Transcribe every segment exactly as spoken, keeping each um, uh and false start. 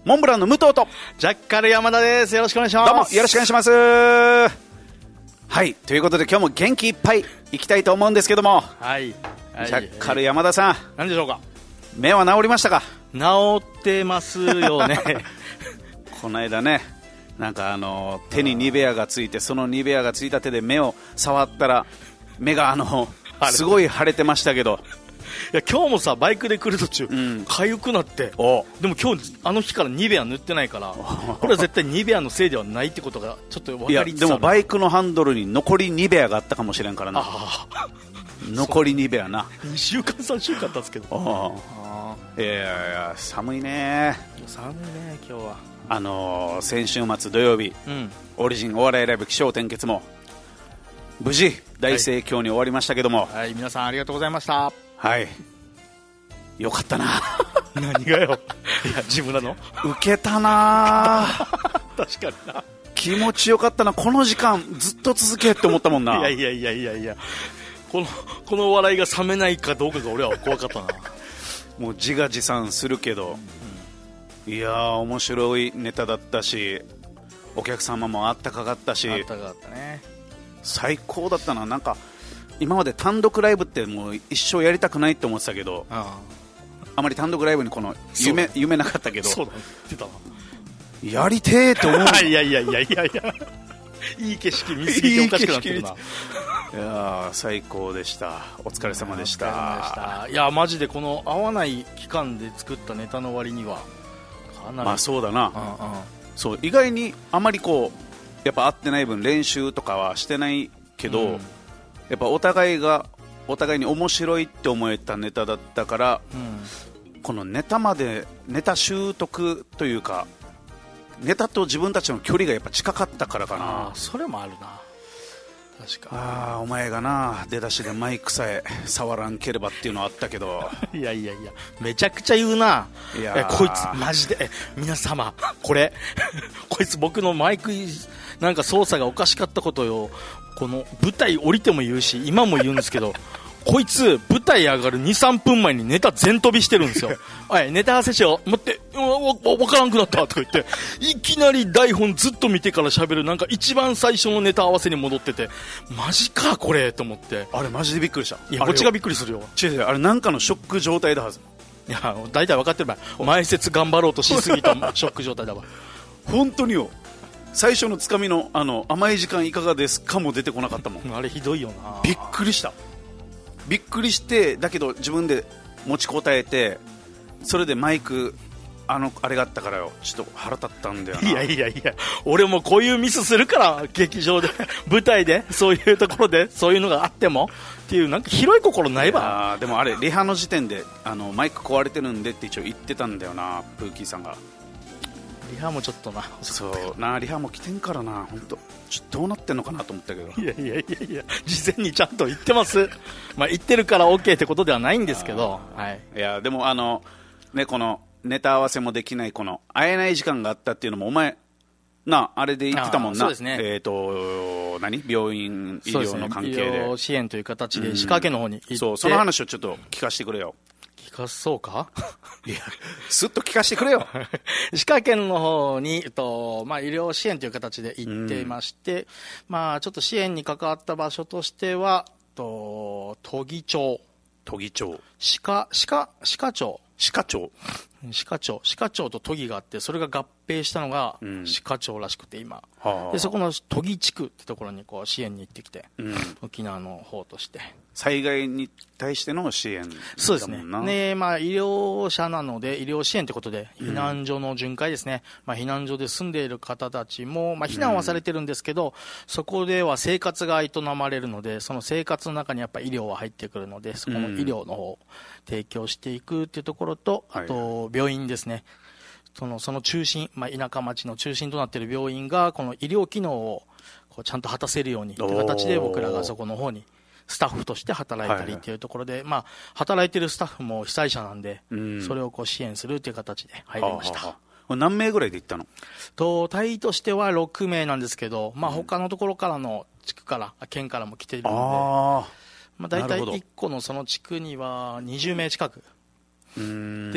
モンブランの武藤とジャッカル山田です。よろしくお願いします。 どうもよろしくお願いします。はい、ということで今日も元気いっぱいいきたいと思うんですけども、 はい、はい、 ジャッカル山田さん、 何でしょうか。 目は治りましたか？ 治ってますよねこの間ね、なんかあの手にニベアがついて、そのニベアがついた手で目を触ったら目があのすごい腫れてましたけどいや今日もさバイクで来る途中、うん、痒くなって、おでも今日あの日からニベア塗ってないからこれは絶対ニベアのせいではないってことがちょっと分かりつつある。 いやでもバイクのハンドルに残りニベアがあったかもしれんからな。残りニベアな。 にしゅうかんさんしゅうかん経つけど、ああいやいや寒いね。 寒いね今日は。 あのー、先週末土曜日、うん、オリジンお笑いライブ起承転結も無事大盛況に終わりましたけども、 はい、はい、皆さんありがとうございました。 はい、よかったな何がよいや自分なの受けたな確かにな、 気持ちよかったな。この時間ずっと続けって思ったもんな。 いやいやいやいやいや、このこの笑いが冷めないかどうかが俺は怖かったなもう自画自賛するけど、うん、いやー面白いネタだったし、お客様もあったかかったし、 あったかかったね。最高だったな。なんか今まで単独ライブってもう一生やりたくないって思ってたけど、 あ, あまり単独ライブにこの 夢, 夢なかったけど、 そうだ言ってたな、 やりてーって思ういやいやいやいやいやいい景色見すぎておかしくなってるな。いや最高でした。お疲れ様でした。お疲れ様でした。 いやマジでこの合わない期間で作ったネタの割にはかなり、 まあそうだな、 うんうん、 そう意外にあまりこうやっぱ合ってない分練習とかはしてないけど、うん、やっぱお互いがお互いに面白いって思えたネタだったから、うん、このネタまでネタ習得というかネタと自分たちの距離がやっぱ近かったからかな。 あそれもあるな。確かあお前がな出だしでマイクさえ触らんければっていうのはあったけどいやいやいやめちゃくちゃ言うな。いやえこいつマジでえ皆様これこいつ僕のマイクなんか操作がおかしかったことをこの舞台降りても言うし今も言うんですけどこいつ舞台上がる にさんぷんまえにネタ全飛びしてるんですよおいネタ合わせしよう待ってわからんくなったとか言っていきなり台本ずっと見てから喋る。なんか一番最初のネタ合わせに戻っててマジかこれと思って、 あれマジでびっくりした。 いやこっちがびっくりするよ。 違う違うあれなんかのショック状態だはず。 いや大体分かってるばい。前説頑張ろうとしすぎたショック状態だわ本当によ。最初のつかみのあの甘い時間いかがですかも出てこなかったもんあれひどいよな。 びっくりしたびっくりして、だけど自分で持ちこたえてそれでマイクあのあれがあったからよちょっと腹立ったんだよな。 いやいやいや俺もこういうミスするから劇場で舞台でそういうところでそういうのがあってもっていうなんか広い心ないわ。 あでもあれリハの時点であのマイク壊れてるんでって一応言ってたんだよなプーキーさんが。 リハもちょっとなそうなリハも来てんからな本当ちょっとどうなってんのかなと思ったけど。 いやいやいやいや事前にちゃんと言ってますまあ言ってるから OK ってことではないんですけど、はい、 いやでもあのねこのネタ合わせもできないこの会えない時間があったっていうのもお前なあれで言ってたもんな。 そうですね。 えっ、ー、と何病院医療の関係で、ね、医療支援という形で歯科家の方に行って、うん、 そうその話をちょっと聞かせてくれよ。 聞かそうかいやすっと聞かせてくれよ歯科県の方に、えっとまあ、医療支援という形で行っていまして、うんまあ、ちょっと支援に関わった場所としてはと都議町都議町歯科歯科歯科町歯科町歯科町歯科町と都議があってそれが合併したのが歯科町らしくて今、うん、でそこの都議地区ってところにこう支援に行ってきて、うん、沖縄の方として災害に対しての支援だもんな。 そうですね。で、まあ、医療者なので医療支援ということで避難所の巡回ですね、うんまあ、避難所で住んでいる方たちも、まあ、避難はされてるんですけど、うん、そこでは生活が営まれるのでその生活の中にやっぱり医療は入ってくるのでそこの医療の方を提供していくっていうところと、うん、あと病院ですね、はい、その、その中心、まあ、田舎町の中心となっている病院がこの医療機能をこうちゃんと果たせるようにという形で僕らがそこの方にスタッフとして働いたりっていうところで、はいはいまあ、働いてるスタッフも被災者なんで、うん、それをこう支援するという形で入りました。はあはあ、何名ぐらいで行ったの？ と隊としてはろくめいなんですけど、まあ、他のところからの地区から県からも来ているので、あ、まあ、大体いっこのその地区にはにじゅうめい近くで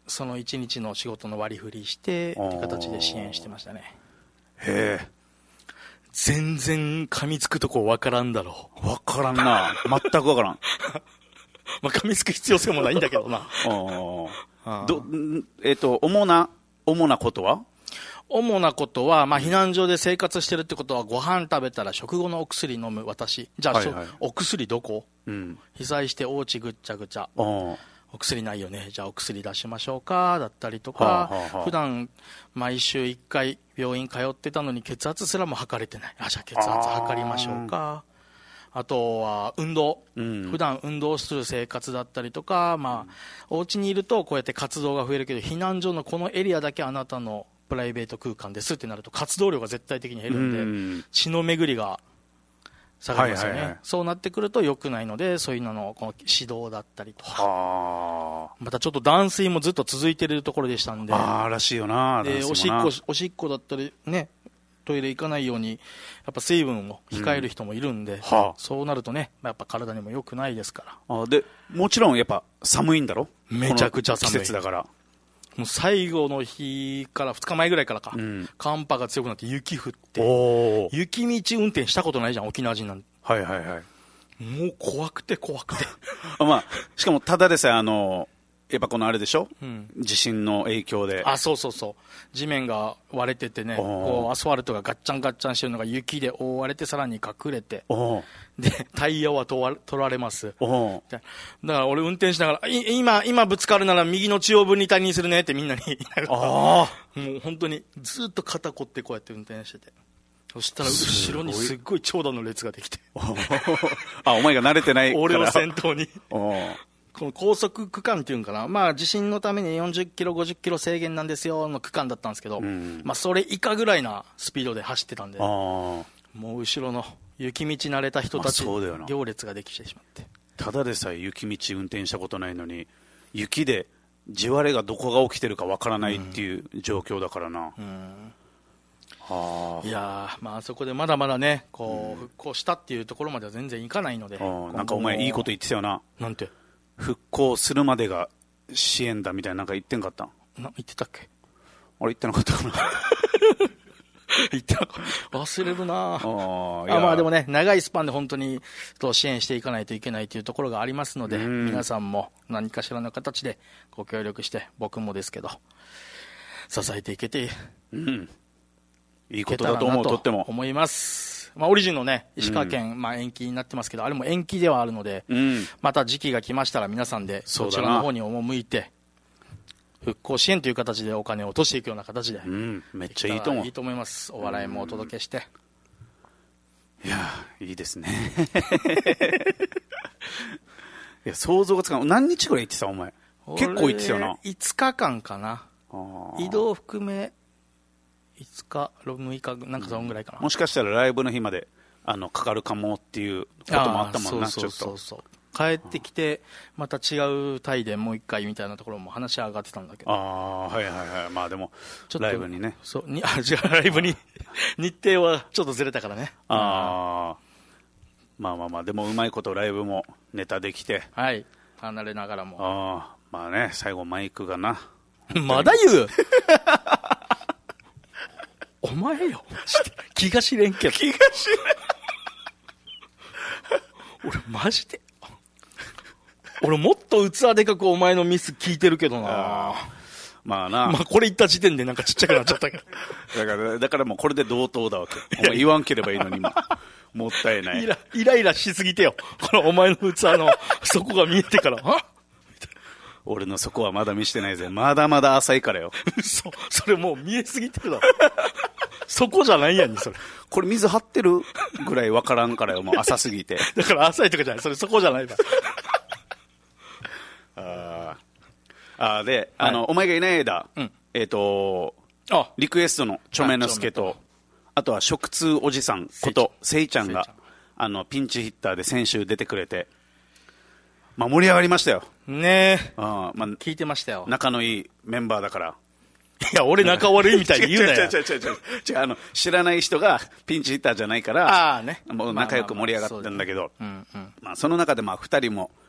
そのいちにちの仕事の割り振りしてっていう形で支援してましたね。 へえ。 全然噛みつくとこわからんだろう。わからんな。全くわからん。 まあ噛みつく必要性もないんだけどな。 あどえっ、ー、と主な主なことは？ 主なことは、まあ、避難所で生活してるってことは、ご飯食べたら食後のお薬飲む私。じゃあ、はいはい、お薬どこ、うん、被災してお家ぐっちゃぐちゃ。お薬ないよね。じゃあお薬出しましょうか。だったりとか、はあはあはあ、普段毎週いっかい病院通ってたのに血圧すらも測れてない。あ、じゃあ血圧測りましょうか。あとは運動、うん、普段運動する生活だったりとか、まあ、お家にいるとこうやって活動が増えるけど、避難所のこのエリアだけあなたのプライベート空間ですってなると活動量が絶対的に減るんで、うん、血の巡りが下がりますよね、はいはいはい、そうなってくると良くないので、そういうののこの指導だったりとか、またちょっと断水もずっと続いているところでしたんで、 あーらしいよな、 でおしっこおしっこだったりね、トイレ行かないようにやっぱ水分を控える人もいるんで、うんはあ、そうなるとね、やっぱ体にも良くないですから。 あでもちろんやっぱ寒いんだろ、 めちゃくちゃ寒い、 季節だから。 もう最後の日からふつかまえぐらいからか、うん、寒波が強くなって雪降って、雪道運転したことないじゃん、沖縄人なんて。 はいはいはい。 もう怖くて怖くてまあしかもただでさえあのやっぱこのあれでしょ、うん、地震の影響で。 あ、そうそうそう、地面が割れててね、こうアスファルトがガッチャンガッチャンしてるのが雪で覆われて、さらに隠れて、でタイヤは取られます。だから俺運転しながら、今今ぶつかるなら右の中央分離帯にするねってみんなに言いながら、もう本当にずっと肩凝ってこうやって運転してて、そしたら後ろにすっごい長蛇の列ができてあ、お前が慣れてないから俺を先頭にこの高速区間っていうんかな、まあ地震のためによんじゅっキロごじゅっキロ制限なんですよの区間だったんですけど、うん、まあそれ以下ぐらいなスピードで走ってたんで、もう後ろの雪道慣れた人たち、まあ、行列ができてしまって、 ただでさえ雪道運転したことないのに雪で地割れがどこが起きてるかわからないっていう状況だからな、うんうん、 はあ、いやまああそこでまだまだねこう復興したっていうところまでは全然いかないので、 なんかお前いいこと言ってたよな。 なんて？ 復興するまでが支援だみたいな、なんか言ってんかったん？ な言ってたっけ？ あれ言ってなかったかな言ってなかった忘れるなあ。あまあでもね、長いスパンで本当に支援していかないといけないというところがありますので、皆さんも何かしらの形でご協力して、僕もですけど支えていけて、うん、 いいことだと思う。とっても思います。まあ、オリジンのね石川県、うん、まあ、延期になってますけど、あれも延期ではあるので、うん、また時期が来ましたら皆さんでそちらの方に赴いて復興支援という形でお金を落としていくような形で、うん、 めっちゃいいと思う。 いいと思います。お笑いもお届けして、 うん、いやいいですねいや想像がつかない。何日ぐらい行ってたお前？結構行ってたよな。 いつかかんかな。移動含めいつかむいかなんかそんぐらいかな、 うん、もしかしたらライブの日まであのかかるかもっていうこともあったもんな。 そうそうそうそう、帰ってきてまた違うタイでもう一回みたいなところも話し上がってたんだけど、 ああはいはいはい、まあでもちょっとライブにね、 そうにあ違うライブに日程はちょっとずれたからね。 ああまあまあまあでもうまいことライブもネタできて、 はい離れながらも、 あまあね最後マイクがなまだ言うお前よ気が知れんけど気が知れん俺マジで俺もっと器でかくお前のミス聞いてるけどな。あまあな、 まあこれ言った時点でなんかちっちゃくなっちゃったけどだからだからもうこれで同等だわけ。お前言わんければいいのに今もったいない。 イライライラしすぎてよこのお前の器の底が見えてからあ俺の底はまだ見してないぜ。まだまだ浅いからよ。 嘘、それもう見えすぎてるだろ底じゃないやんにそれ。 これ水張ってるぐらい分からんからよ、もう浅すぎて。 だから浅いとかじゃない、それ底じゃないわああで、はい、あのお前がいない間、うん、えっ、ー、とあリクエストのチョメノスケと、あとは食通おじさんことせいちゃんがあのピンチヒッターで先週出てくれて、まあ、盛り上がりましたよねえ。あ、まあ、聞いてましたよ。 仲のいいメンバーだから。 いや俺仲悪いみたいに言うなよ。 違う違う違う違う違う、あの知らない人がピンチヒッターじゃないから、あ、ね、もう仲良く盛り上がったんだけど、その中でまあふたりも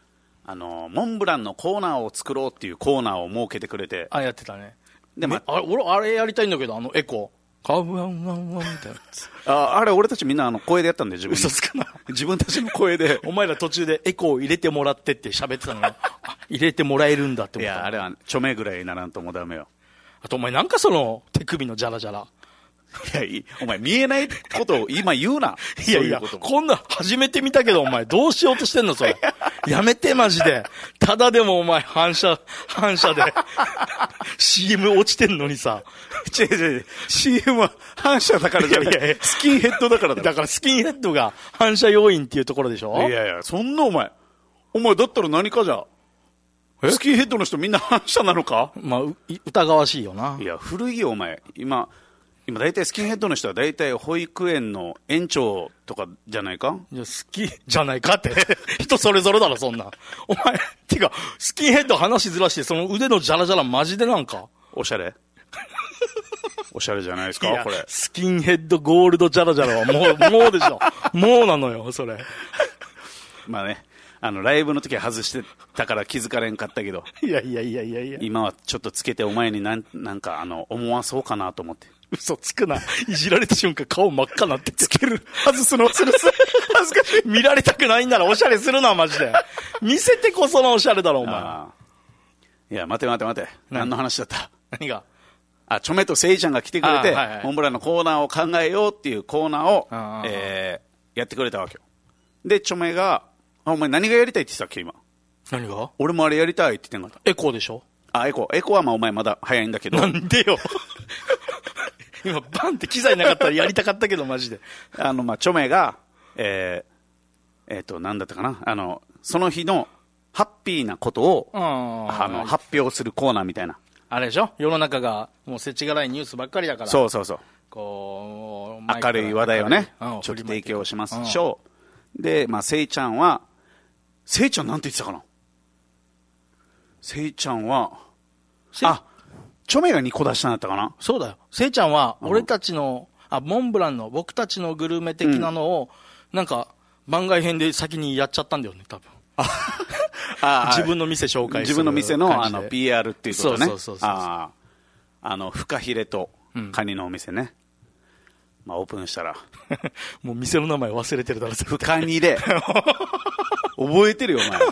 あのモンブランのコーナーを作ろうっていうコーナーを設けてくれて、 あ、やってたね。 で、まあれ、俺、あれやりたいんだけど、あのエコー。カウワンワンワンみたいなやつ。 ああれ、俺たちみんなあの声でやったんで、自分で。 嘘つくな。 自分たちの声で。 お前ら途中でエコー入れてもらってって喋ってたのよ。あ、入れてもらえるんだって思った。 いや、あれは、著名ぐらいならんともうダメよ。 あと、お前なんかその、手首のジャラジャラ。 いや、いいお前見えないことを今言うな。 いやいや、 そういうこともこんな初めて見たけど、お前どうしようとしてんのそれ。やめて、マジで。ただでもお前反射、反射で シーエム 落ちてんのにさ。 違う違う違う。シーエム は反射だからじゃない。 いやいやいやスキンヘッドだからだ。 だからスキンヘッドが反射要因っていうところでしょ。 いやいや、そんなお前。お前だったら何かじゃ。スキンヘッドの人みんな反射なのか。 まあ、う疑わしいよな。 いや、古いよお前。今、今大体スキンヘッドの人は大体保育園の園長とかじゃないか。 いや、好きじゃないかって。人それぞれだろ、そんな。お前、てか、スキンヘッド話しずらして、その腕のジャラジャラマジでなんか。 おしゃれおしゃれじゃないですいやか、これ。 スキンヘッドゴールドジャラジャラはもう、もうでしょ。もうなのよ、それ。 まあね、あの、ライブの時は外してたから気づかれんかったけど、 いやいやいやいやいや。 今はちょっとつけてお前になん、なんかあの、思わそうかなと思って。 嘘つくな。いじられた瞬間顔真っ赤になってつける。 外すのするする。恥ずかしい。 見られたくないんならおしゃれするな、マジで。見せてこそのおしゃれだろ、お前。 あーいや、待て待て待て。何の話だった。 何があ、チョメとセイちゃんが来てくれて、 あはいはいモンブランのコーナーを考えようっていうコーナーをあ、 えー、やってくれたわけよ。で、チョメが、あ、お前何がやりたいって言ってたっけ、今。 何が俺もあれやりたいって言ってんかった。 エコーでしょ。 あ、エコ。エコはまあお前まだ早いんだけど。 なんでよ。今バンって機材なかったらやりたかったけど、マジで。 あの、まあ、チョメが、えー、えっ、と、なんだったかな。あの、その日のハッピーなことを、あの、発表するコーナーみたいな。 あれでしょ、世の中がもう世知辛いニュースばっかりだから。 そうそうそう。 こう、 明るい話題をね、 うんちょっと提供しましょう。で、まあ、せいちゃんは、せいちゃんなんて言ってたかな。せいちゃんは、あ、チョメがにこ出したんだったかな。 そうだよ。せいちゃんは、俺たちの、あ、モンブランの僕たちのグルメ的なのを、うん、なんか、番外編で先にやっちゃったんだよね、多分。あ自分の店紹介する自分の店の、あの、ピーアール っていうことね。 そうそうそうそう。 ああの、フカヒレとカニのお店ね。うん、まあ、オープンしたら。 もう店の名前忘れてるだろ、 フカニレ。覚えてるよ、お前。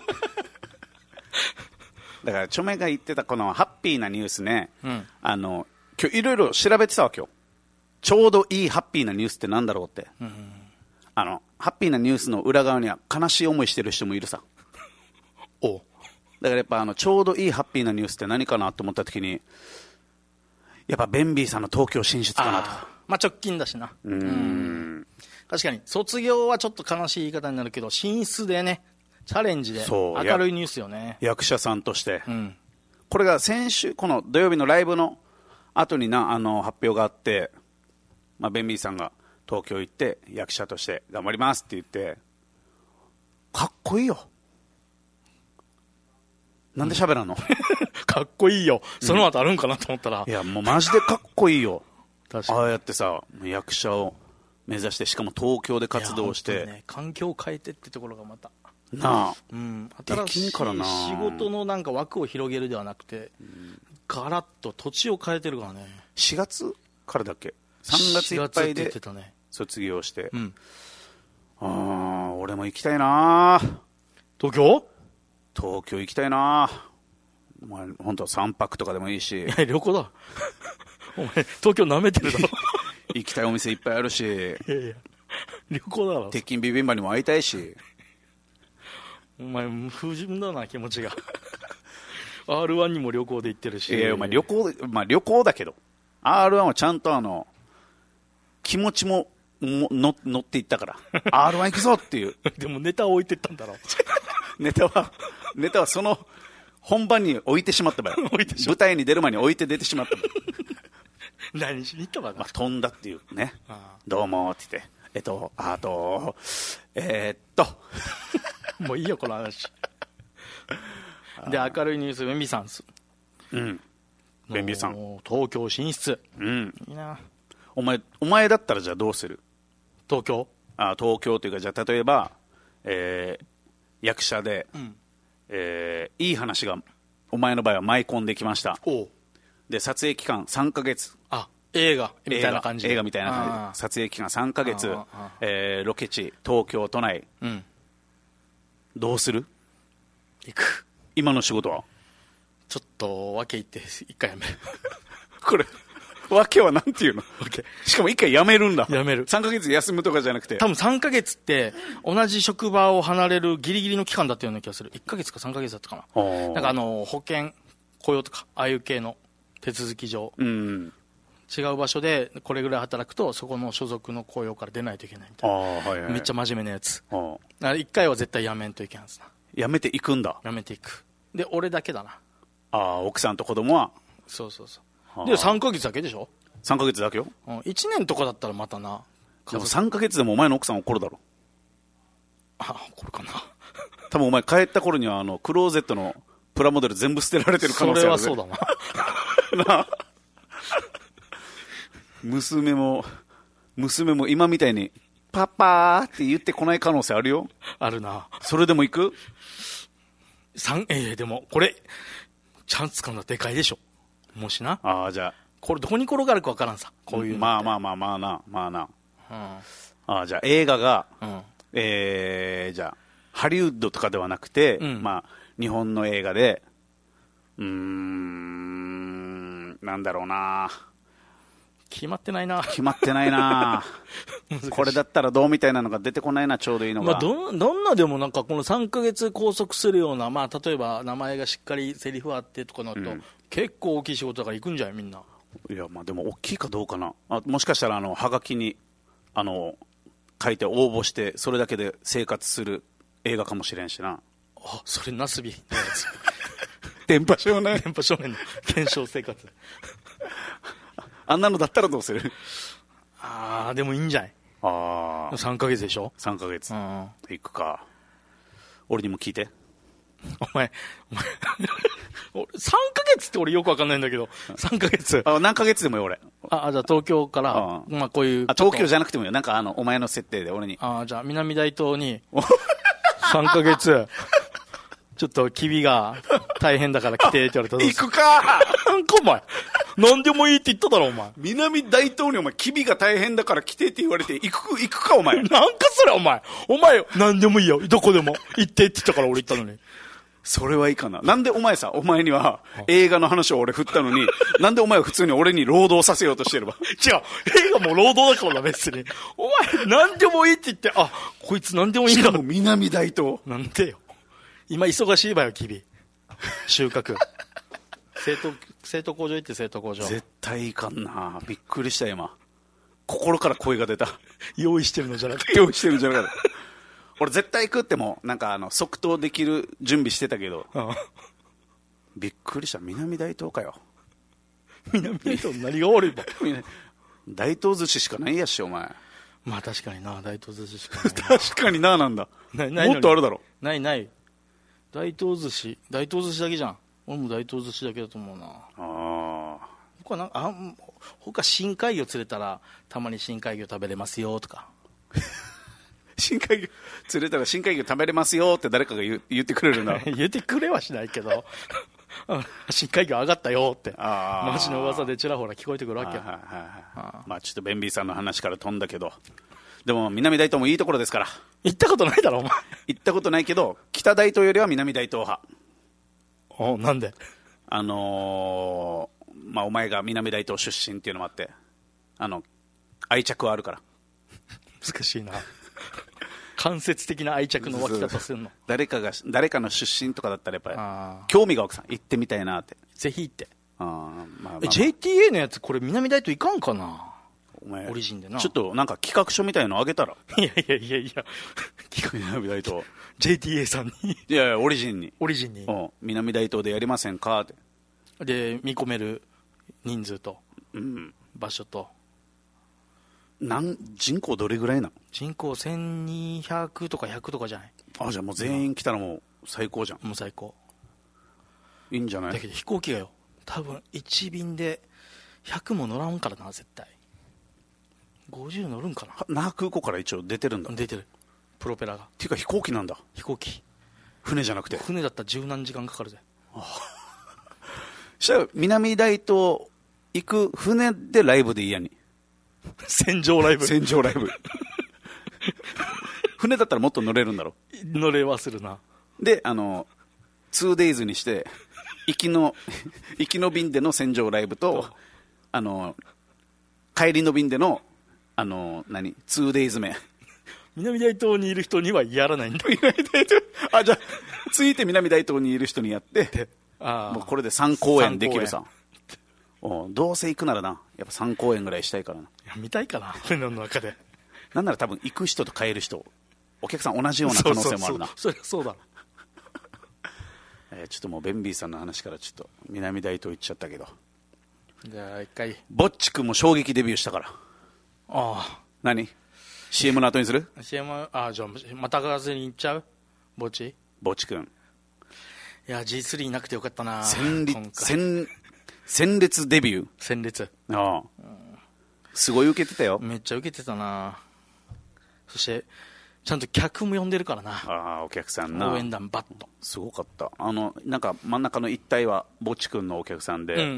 だから、チョメが言ってたこのハッピーなニュースね、うん、あの、今日いろいろ調べてたわけよ。ちょうどいいハッピーなニュースってなんだろうって。うん、あの、ハッピーなニュースの裏側には悲しい思いしてる人もいるさ。 おだからやっぱあの、ちょうどいいハッピーなニュースって何かなと思った時に、やっぱベンビーさんの東京進出かなと。 まあ直近だしな。 うーん。 確かに、卒業はちょっと悲しい言い方になるけど、進出でね、チャレンジで明るいニュースよね。 役者さんとして、 うん、 これが先週この土曜日のライブの後になあの発表があって、まあ、ベンビーさんが東京行って役者として頑張りますって言って、かっこいいよ。なんで喋らんの、うん、 かっこいいよ。その後あるんかなと思ったら、 うん、いやもうマジでかっこいいよ。 確かにああやってさ役者を目指して、しかも東京で活動して、 ね、環境を変えてってところがまたなあ、 うん、新しい仕事のなんか枠を広げるではなくて、うん、ガラッと土地を変えてるからね。 しがつからだっけ、さんがついっぱいで卒業して、 うん、 ああ俺も行きたいな。 東京東京行きたいな。お前本当はさんぱくとかでもいいし。 いや旅行だお前東京なめてるだろ行きたいお店いっぱいあるし。いやいや旅行だろ。 鉄筋ビビンバにも会いたいし。 お前不純だな気持ちがアールワン にも旅行で行ってるし。 いやお前旅行、まあ、旅行だけど アールワン はちゃんとあの気持ちもの乗っていったからアールワン 行くぞっていうでもネタを置いてったんだろネタはネタはその本番に置いてしまった場合舞台に出る前に置いて出てしまった場合何しに行ったかな、 まあ、飛んだっていうね。あどうもって言ってえっとあとえー、っともういいよこの話で明るいニュースベンビーさんです。 うんベンビーさん東京進出。 うんいいな。 お前お前だったらじゃあどうする。 東京あ東京というかじゃあ例えば、えー、役者で、うんえー、いい話がお前の場合は舞い込んできました。 おうで撮影期間さんかげつ。 あ、映画みたいな感じで。 映画みたいな感じで撮影期間さんかげつ、えー、ロケ地東京都内、 うん、 どうする？ 行く。 今の仕事はちょっと訳言って一回やめるこれ訳はなんていうの？しかも一回辞めるんだ。 辞める。 さんかげつ休むとかじゃなくて、 多分さんかげつって同じ職場を離れるギリギリの期間だったような気がする。いっかげつかさんかげつだったかな。なんかあの保険雇用とかああいう系の手続き上、 うん、 違う場所でこれぐらい働くとそこの所属の雇用から出ないといけないみたいな。 あ、はいはい、 めっちゃ真面目なやつ。 あいっかいは絶対辞めんといけんはずな。 辞めていくんだ。 辞めていく。で俺だけだな。 ああ、奥さんと子供は。 そうそうそう。でさんかげつだけでしょ。 さんかげつだけよ、 うん、いちねんとかだったらまたな。 でもさんかげつでもお前の奥さん怒るだろ。 あ、怒るかな。 多分お前帰った頃にはあのクローゼットのプラモデル全部捨てられてる可能性ある。 それはそうだなな娘も娘も今みたいにパパーって言ってこない可能性あるよ。 あるな。 それでも行く？ 三えー、でもこれチャンス感がでかいでしょ。もしな。 ああ、じゃあこれどこに転がるか分からんさ、こういうの。 まあまあまあまあなまあな、 うん、 ああ、じゃあ映画が、 うん、 えー、じゃあハリウッドとかではなくて、うん、まあ日本の映画で、うーん、なんだろうな、 決まってないな。 決まってないなこれだったらどうみたいなのが出てこないな、ちょうどいいのが。 まあ、ど, どんなでもなんかこのさんかげつ拘束するような、まあ、例えば名前がしっかりセリフあってとかなると、うん、結構大きい仕事だから行くんじゃないみんな。 いや、まあでも大きいかどうかな。あ、もしかしたらあのはがきにあの書いて応募してそれだけで生活する映画かもしれんしな。 あ、それナスビのやつ電波少年電波少年の検証生活あんなのだったらどうする？ ああ、でもいいんじゃない？ああ、さんかげつでしょ。 さんかげつ、うん、行くか。俺にも聞いて。 お前お前さんかげつって俺よくわかんないんだけど、さんかげつ。 あ、何ヶ月でもよ俺。 あ、じゃあ東京から、あまあこういう。 あ、東京じゃなくてもいいよ。なんかあのお前の設定で俺に。 あ、じゃあ南大東にさんかげつちょっとキビが大変だから来てって言われたら。 行くか。 なんかお前何でもいいって言っただろお前。 南大東にお前キビが大変だから来てって言われて行く行くかお前。 なんかそれお前お前何でもいいよどこでも行ってって言ったから俺言ったのに。 それはいいかな。なんでお前さ、お前には映画の話を俺振ったのに、なんでお前は普通に俺に労働させようとしてれば。 違う、映画も労働だからな、別に。お前、なんでもいいって言って、あ、こいつなんでもいいんだ。 しかも南大東。 なんでよ。今忙しいわよ、君。収穫。生徒、生徒工場行って生徒工場。 絶対いかんな。びっくりした今。心から声が出た。 用意してるのじゃなくて。 用意してるのじゃなくて。俺絶対行くってもなんかあの即答できる準備してたけど、ああびっくりした。南大東かよ。 南大東何が悪いば大東寿司しかないやしお前。 まあ確かにな、大東寿司しかないな確かにな。なんだないないもっとあるだろ。 ないない大東寿司大東寿司だけじゃん。俺も大東寿司だけだと思うな。ああ他なんかあ他深海魚釣れたらたまに深海魚食べれますよとか深海魚釣れたら深海魚食べれますよって誰かが 言, 言ってくれるな。 言ってくれはしないけど深海魚上がったよって街の噂でちらほら聞こえてくるわけよ。 まあちょっとベンビーさんの話から飛んだけど、でも南大東もいいところですから。 行ったことないだろお前。 行ったことないけど北大東よりは南大東派。 おなんで？ あのー、まあお前が南大東出身っていうのもあってあの愛着はあるから。 難しいな間接的な愛着の湧き方するの。 誰かが誰かの出身とかだったらやっぱり興味が奥さん行ってみたいなって。 ぜひ行って。 あ、まあまあまあ、 え ジェイティーエー のやつこれ南大東行かんかな。 お前オリジンでな。 ちょっとなんか企画書みたいのあげたら。 いやいやいやいや南大東ジェイティーエー さんにいやいやオリジンにオリジンに南大東でやりませんかってで見込める人数と、 うん、 場所となん人口どれぐらいなの？ 人口せんにひゃくとかひゃくとかじゃない？ あ、じゃあもう全員来たらもう最高じゃん。 もう最高。 いいんじゃない？ だけど飛行機がよ多分いち便でひゃくも乗らんからな。絶対ごじゅう乗るんかな。 那覇空港から一応出てるんだ。 出てるプロペラが。 っていうか飛行機なんだ。 飛行機船じゃなくて。 船だったら十何時間かかるぜ。 したら南大東行く船でライブでいいやに。 船上ライブ。 船上ライブ。船だったらもっと乗れるんだろ。 乗れはするな。 で、あの、ツーデイズにして、行きの、行きの便での船上ライブと、あの、帰りの便での、あの、何、ツーデイズ目。 南大東にいる人にはやらないんだ。 あ、じゃあ、ついて南大東にいる人にやって、 あもうこれでさん公演できるさ。おどうせ行くならな、やっぱさん公演ぐらいしたいからな。 いや見たいかな、船の中で。 なんなら多分行く人と帰る人、お客さん同じような可能性もあるな。 そうそうそう、そりゃそうだ。 えー、ちょっともうベンビーさんの話からちょっと南大東行っちゃったけど。 じゃあ一回。 ぼっちくんも衝撃デビューしたから。 ああ。 何 シーエム の後にするシーエム、ああ、じゃあまたがずに行っちゃうぼっちぼっちくん。 いや ジースリー いなくてよかったな。 戦列戦戦列デビュー。 戦列。 ああ、うん、すごい受けてたよ。 めっちゃ受けてたな。そしてちゃんと客も呼んでるからな。 ああ、お客さんな。 応援団バッと。 すごかった。あのなんか真ん中の一帯はぼっちくんのお客さんで、 うんうんうんうん、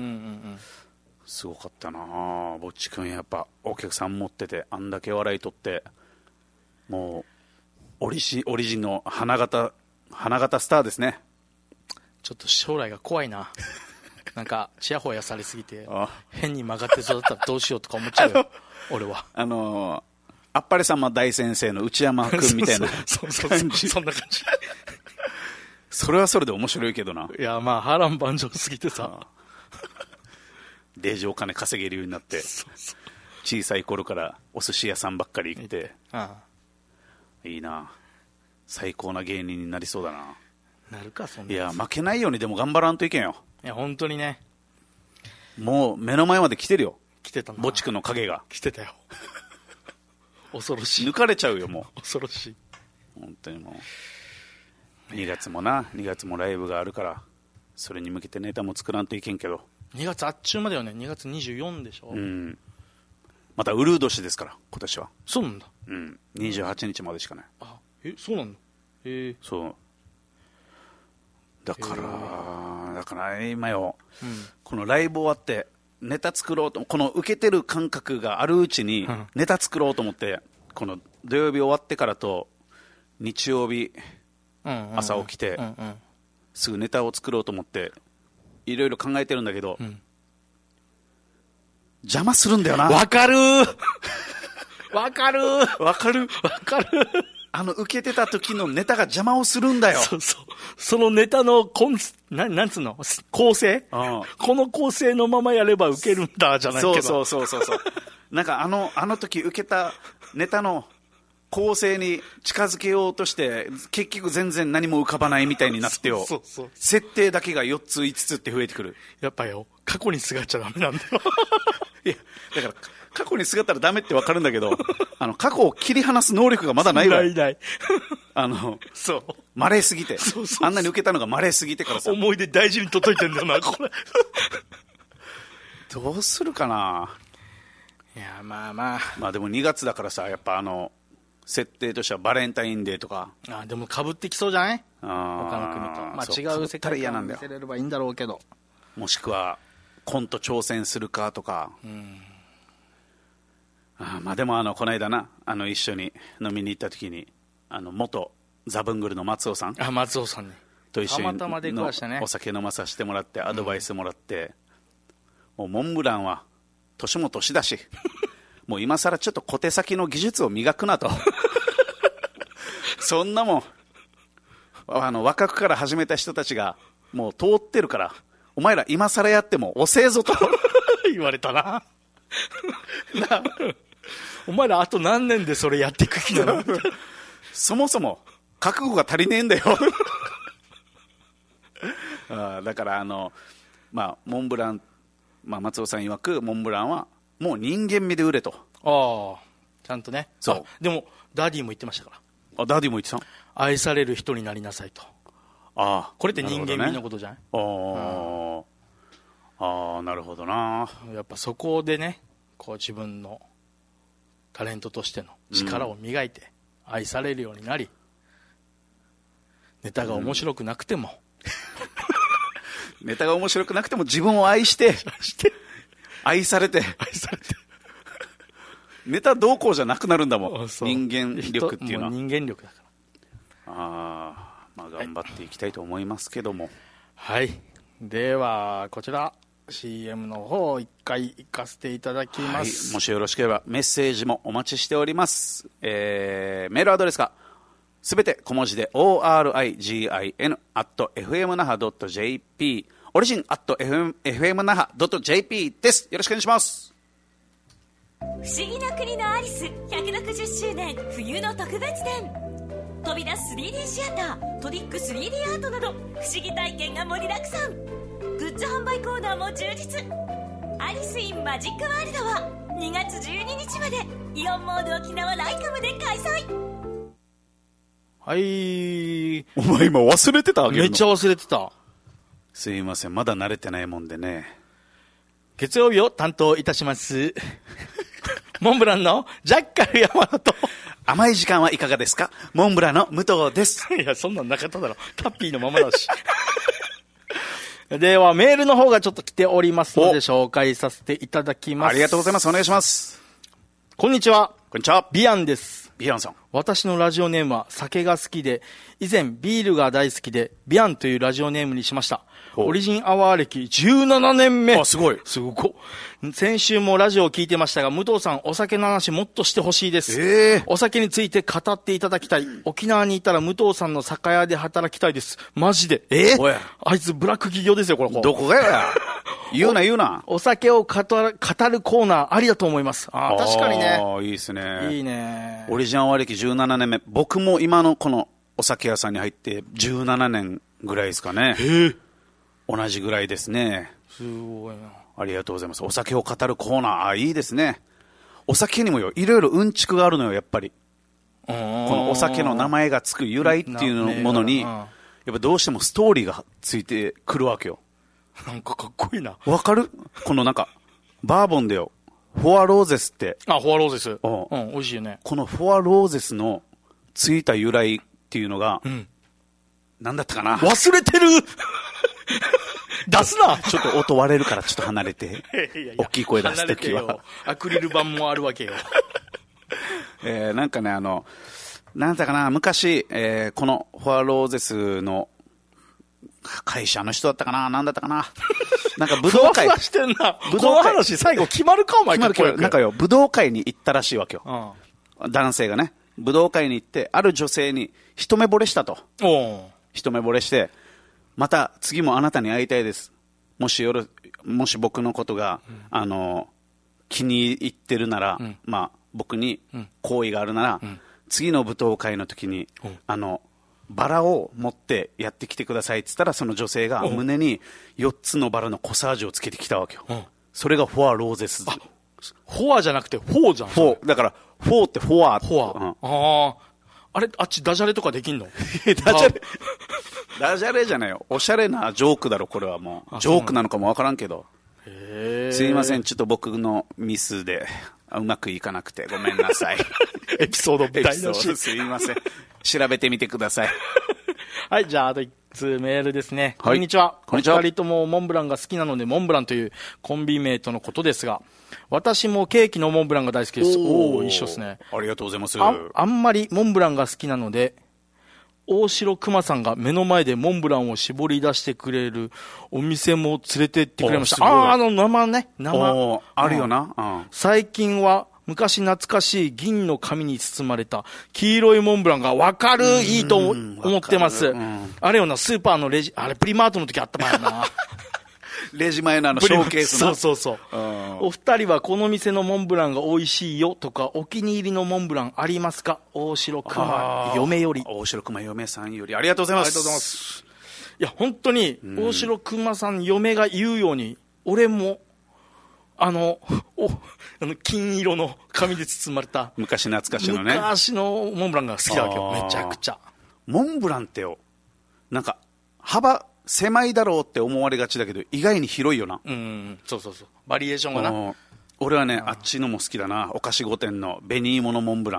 すごかったな。ぼっちくんやっぱお客さん持ってて、あんだけ笑い取って、もうオリジオリジンの花形花形スターですね。 ちょっと将来が怖いな。なんかちやほやされすぎて変に曲がって育ったらどうしようとか思っちゃうよ俺は。 あのー、あっぱれさんま大先生の内山君みたいなそうそうそうそう、そんな感じ。 それはそれで面白いけどな。 いやまあ波乱万丈すぎてさ、 デージお金稼げるようになって、そうそう、小さい頃からお寿司屋さんばっかり行って、ああ、いいな、最高な芸人になりそうだな。 なるか、そんな。 いや負けないようにでも頑張らんといけんよ。 いや本当にね、 もう目の前まで来てるよ。 来てたな、 ぼっちくんの影が来てたよ。恐ろしい、 抜かれちゃうよもう。 恐ろしい、 本当にもう。にがつもな、にがつもライブがあるから、それに向けてネタも作らんといけんけど。 にがつあっちゅうまでよね。にがつにじゅうよっかでしょ。 うん、またウルー年ですから今年は。 そうなんだ。 うん、にじゅうはちにちまでしかない。 あ、え、そうなんだ。へえ。 そうだからだから今よ、うん、このライブ終わってネタ作ろうと、この受けてる感覚があるうちにネタ作ろうと思って、この土曜日終わってからと日曜日朝起きてすぐネタを作ろうと思っていろいろ考えてるんだけど、うん、邪魔するんだよな。 わかるわかるわかるわかる。 あの受けてた時のネタが邪魔をするんだよ。 そうそう、そのネタのコンななんつうの構成、うん、この構成のままやれば受けるんだじゃないけど、 そうそうそうそうなんかあのあの時受けたネタの構成に近づけようとして結局全然何も浮かばないみたいになってよ。そうそうそう、設定だけがよっついつつって増えてくる。 やっぱよ、過去にすがっちゃダメなんだよ。 いやだから過去にすがったらダメって分かるんだけど、あの過去を切り離す能力がまだないわ。 ないない。 あのそう稀すぎて、そうそうそう、あんなに受けたのが稀すぎてからさ、 思い出大事に届いてんだよなこれ。 どうするかな。 いやまあまあまあでもにがつだからさ、やっぱあの設定としてはバレンタインデーとか、 あでも被ってきそうじゃない、 あ他の国と、まあ、違う世界観見せれればいいんだろうけど、 もしくはコント挑戦するかとか、うん、あまあでもあのこの間な、あの一緒に飲みに行った時にあの元ザブングルの松尾さん、 あ松尾さんにと一緒にたまたま出くわしたね、 お酒飲まさせてもらってアドバイスもらって、うん、もうモンブランは年も年だしもう今更ちょっと小手先の技術を磨くなとそんなもんあの若くから始めた人たちがもう通ってるから、お前ら今更やっても遅えぞと言われたななお前らあと何年でそれやっていく気なのそもそも覚悟が足りねえんだよあだからあの、まあ、モンブラン、まあ、松尾さん曰くモンブランはもう人間味で売れと。 ああちゃんとね。 そうでもダディも言ってましたから。 あダディも言ってた。 愛される人になりなさいと。 ああこれって人間味のことじゃない、ね、 あ、うん、ああなるほどな。 やっぱそこでね、こう自分のタレントとしての力を磨いて愛されるようになり、 ネタが面白くなくても、 うん、ネタが面白くなくても自分を愛して愛されて愛されてネタどうこうじゃなくなるんだもん。人間力っていうのは人間力だから。 あ、まあ頑張っていきたいと思いますけども、 はい、はい、ではこちら シーエム の方一回行かせていただきます、 はい、もしよろしければメッセージもお待ちしております。えー、メールアドレスがすべて小文字で オーアールアイジン アット エフエム 那覇 ドット ジェーピー オリジン アット エフエム 那覇 ドット ジェーピー です。よろしくお願いします。 不思議な国のアリスひゃくろくじゅっしゅうねん冬の特別展、飛び出す スリーディー シアター、トリック スリーディー アートなど不思議体験が盛りだくさん。グッズ販売コーナーも充実。アリス・イン・マジック・ワールドはにがつじゅうににちまでイオンモール沖縄ライカムで開催。 はい、 お前今忘れてたあげるの。 めっちゃ忘れてた。 すいません、まだ慣れてないもんでね。 月曜日を担当いたしますモンブランのジャッカル山田と。 甘い時間はいかがですか。モンブランの武藤です。 いや、そんなんなかっただろ、タッピーのままだしではメールの方がちょっと来ておりますので紹介させていただきます。 ありがとうございます。お願いします。 こんにちは。 こんにちは。 ビアンです。 ビアンさん。 私のラジオネームは酒が好きで、以前ビールが大好きでビアンというラジオネームにしました。オリジンアワー歴じゅうななねんめ。 あ、すごい。 すごい。先週もラジオを聞いてましたが、武藤さんお酒の話もっとしてほしいです、 えー、 お酒について語っていただきたい。沖縄にいたら武藤さんの酒屋で働きたいです。マジで。 えー、 あいつブラック企業ですよ、これ。 どこがや言うな言うな。 お酒を語る、語るコーナーありだと思います。あ、確かにね。 ああ、いいですね。 いいね。 オリジンアワー歴じゅうななねんめ。僕も今のこのお酒屋さんに入ってじゅうななねんぐらいですかね。 へー、 同じぐらいですね。 すごいな。 ありがとうございます。お酒を語るコーナー、あ、いいですね。お酒にもよ、いろいろうんちくがあるのよ、やっぱり。このお酒の名前がつく由来っていうものに、やっぱどうしてもストーリーがついてくるわけよ。 なんかかっこいいな。 わかる？このなんか、バーボンでよ、フォアローゼスって。 あ、フォアローゼス。 うん、 美味しいよね。 このフォアローゼスのついた由来っていうのが、うん、なんだったかな。 忘れてる出すな。 ちょっと音割れるからちょっと離れて。いやいや大きい声出すときは。 アクリル板もあるわけよ。 えー、なんかね、あの、なんだかな、昔、えー、このフォアローゼスの会社の人だったかな、なんだったかな。なんか武道会。 ふわふわしてんな。武道会。この話最後決まるか、お前。 決まる決まる。なんかよ、武道会に行ったらしいわけよ。うん、男性がね、武道会に行って、ある女性に一目惚れしたと。 お一目惚れして、また次もあなたに会いたいです。もしよろ、もし僕のことが、うん、あの、気に入ってるなら、うん、まあ、僕に好意があるなら、うん、次の舞踏会の時に、うん、あの、バラを持ってやってきてくださいって言ったら、その女性が胸によっつのバラのコサージュをつけてきたわけよ。うん、それがフォアローゼス。 あ、フォアじゃなくてフォーじゃん。 フォー。だから、フォーってフォア。 フォア。うん、ああ。あれ、あっちダジャレとかできんの？ ダジャレ。ダジャレじゃないよ。おしゃれなジョークだろ、これはもう。ジョークなのかもわからんけど。 へー。 すいません、ちょっと僕のミスで、うまくいかなくてごめんなさい。 エピソードみたいなし。 すいません。調べてみてください。 はい、じゃあ、あと一通メールですね。 はい、 こんにちは。 こんにちは。 二人ともモンブランが好きなので、モンブランというコンビ名とのことですが、私もケーキのモンブランが大好きです。おお、一緒ですね。 ありがとうございます。 あ、あんまりモンブランが好きなので、大城熊さんが目の前でモンブランを絞り出してくれるお店も連れてってくれました。ああ、あの生ね、生。 あるよな、うん。 最近は昔懐かしい銀の紙に包まれた黄色いモンブランが分かる、いいと思ってます。うん、あれよな、スーパーのレジ、あれプリマートの時あったもんやな。 レジ前のあのショーケースの。そうそうそう。お二人はこの店のモンブランが美味しいよとか、お気に入りのモンブランありますか？大城熊嫁より。 大城熊嫁さんより。ありがとうございます。 ありがとうございます。いや、本当に、大城熊さん嫁が言うように、俺も、あの、お、あの、金色の紙で包まれた。 昔懐かしのね。 昔のモンブランが好きだわけよ。めちゃくちゃ。 モンブランってよ、なんか、幅、狭いだろうって思われがちだけど意外に広いよな。 うん、そうそうそう。バリエーションがな。 俺はね、あっちのも好きだな。お菓子御殿の紅芋のモンブラン。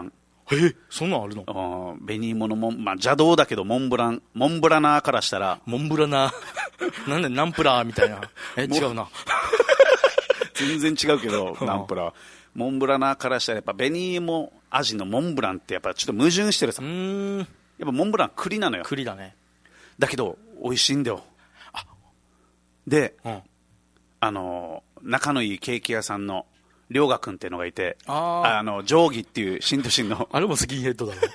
え、そんなんあるの？ あ紅芋のもん、まあ、邪道だけど、モンブラン、モンブラナーからしたら。 モンブラナー。なんでナンプラーみたいな。え、違うな。 全然違うけど、ナンプラー。モンブラナーからしたら、やっぱ紅芋味のモンブランってやっぱちょっと矛盾してるさ。 うーん。 やっぱモンブラン栗なのよ。 栗だね。 だけど、美味しいんだよ。あで、 うん、 あの、仲のいいケーキ屋さんの、りょうがくんっていうのがいて、 ああの、定規っていう、新都心の。 あれもスキンヘッドだろ。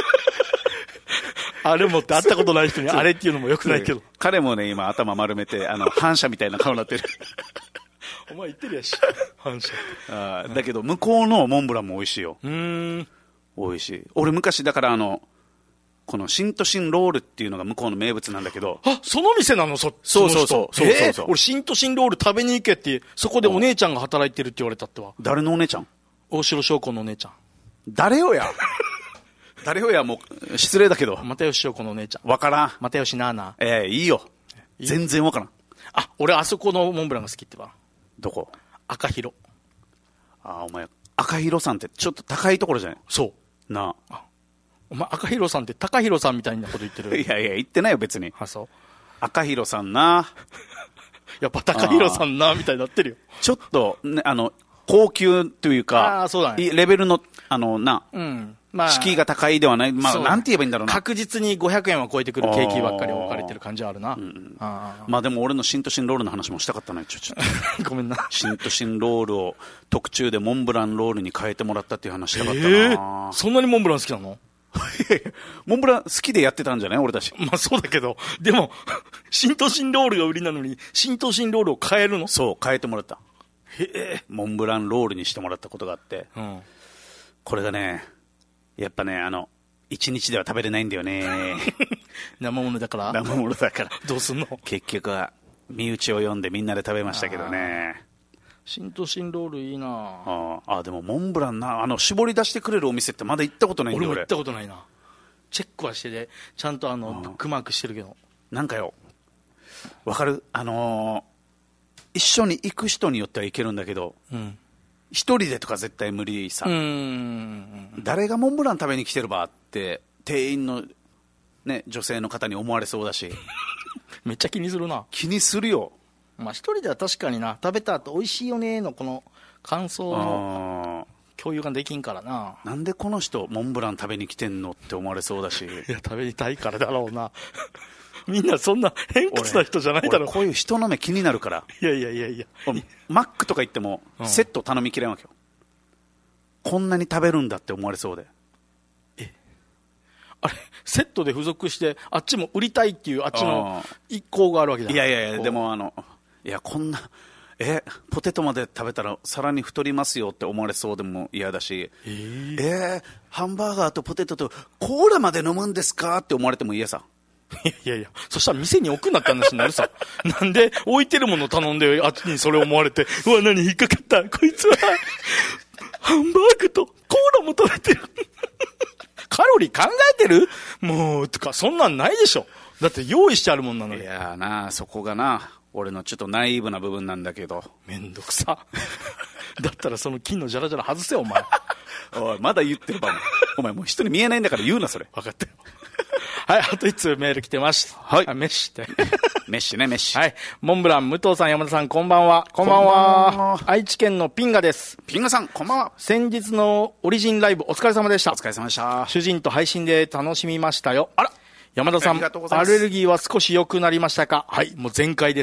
あれもって会ったことない人にあれっていうのもよくないけど。 彼もね、今頭丸めて、あの、反射みたいな顔になってる。 お前言ってるやし、反射。 あだけど、向こうのモンブランも美味しいよ。 うーん。 美味しい。俺昔、だからあの、この新都心ロールっていうのが向こうの名物なんだけど。 あ、その店なの？そ、 そうそうそう。 その人。そうそうそう。えー、俺、新都心ロール食べに行けって、そこでお姉ちゃんが働いてるって言われたってわ。 誰のお姉ちゃん？ 大城翔子のお姉ちゃん。 誰よや誰よや、もう、失礼だけど。 又吉翔子のお姉ちゃん。 わからん。 又吉なーな。 ええー、いいよ。いい全然わからん。 あ、俺、あそこのモンブランが好きってば。 どこ？ 赤広。 あ、お前、赤広さんってちょっと高いところじゃない？ そう。 なあ。 お前、赤広さんって高広さんみたいなこと言ってる。 いやいや、言ってないよ、別に。 あ、そう。 赤広さんな。 やっぱ高広さんな、みたいになってるよ。 ちょっと、ね、あの、高級というか、 あそうだね、 レベルの、あの、な、 うん。まあ、 敷居が高いではない。まあ、なんて言えばいいんだろうな。 確実にごひゃくえんは超えてくるケーキばっかり置かれてる感じはあるな。うん、 あまあでも俺の新都心ロールの話もしたかったね。ちょちょごめんな。 新都心ロールを特注でモンブランロールに変えてもらったっていう話したかったな。 えー、そんなにモンブラン好きなの？ モンブラン好きでやってたんじゃない俺たち。 まあそうだけど、でも、新都心ロールが売りなのに、新都心ロールを変えるの？ そう、変えてもらった。 へえ。 モンブランロールにしてもらったことがあって。うん、これがね、やっぱね、あの、一日では食べれないんだよね。 生物だから生物だから。 どうすんの？ 結局は、身内を呼んでみんなで食べましたけどね。 新都心ロールいいなああ、でもモンブランな、あの、絞り出してくれるお店ってまだ行ったことないんだよ、 俺も行ったことないな。チェックはしてて、ちゃんとあの、ブックマークしてるけど。 なんかよ、わかる？あのー、一緒に行く人によっては行けるんだけど、うん、一人でとか絶対無理さ。うーん、誰がモンブラン食べに来てるばって、店員の、ね、女性の方に思われそうだし。 めっちゃ気にするな。 気にするよ。 まあ一人では確かにな、食べた後美味しいよねのこの感想の共有ができんからな。 なんでこの人モンブラン食べに来てんのって思われそうだし。いや、食べたいからだろうな。みんなそんな偏屈な人じゃないだろう。 こういう人の目気になるから。 いやいやいやいや。 マックとか行ってもセット頼みきれんわけよ、うん、こんなに食べるんだって思われそうで。 えあれセットで付属してあっちも売りたいっていうあっちの一向があるわけだ。 いやいやいや、でもあのいや、こんな、え、ポテトまで食べたらさらに太りますよって思われそうでも嫌だし、えー、えー、ハンバーガーとポテトとコーラまで飲むんですかって思われても嫌さ。 いやいや、そしたら店に置くなって話になるさ。なんで置いてるもの頼んであっちにそれ思われて、うわ、何引っかかった。こいつは、ハンバーグとコーラも食べてる。カロリー考えてる？もう、とか、そんなんないでしょ。だって用意してあるもんなのに。 いやーな、そこがな、俺のちょっとナイーブな部分なんだけど。 めんどくさ。だったらその金のジャラジャラ外せよ、お前。 おい、まだ言ってるばも。お前もう人に見えないんだから言うな、それ。 分かったよ。はい、あと一通メール来てます。 はい。 あ、メッシって。 メッシね、メッシ。 はい。モンブラン、武藤さん、山田さん、こんばんは。こんばんは。んばんは。愛知県のピンガです。 ピンガさん、こんばんは。 先日のオリジンライブ、お疲れ様でした。 お疲れ様でした。 主人と配信で楽しみましたよ。あら。山田さん、アレルギーは少し良くなりましたか？はい、もう全開です。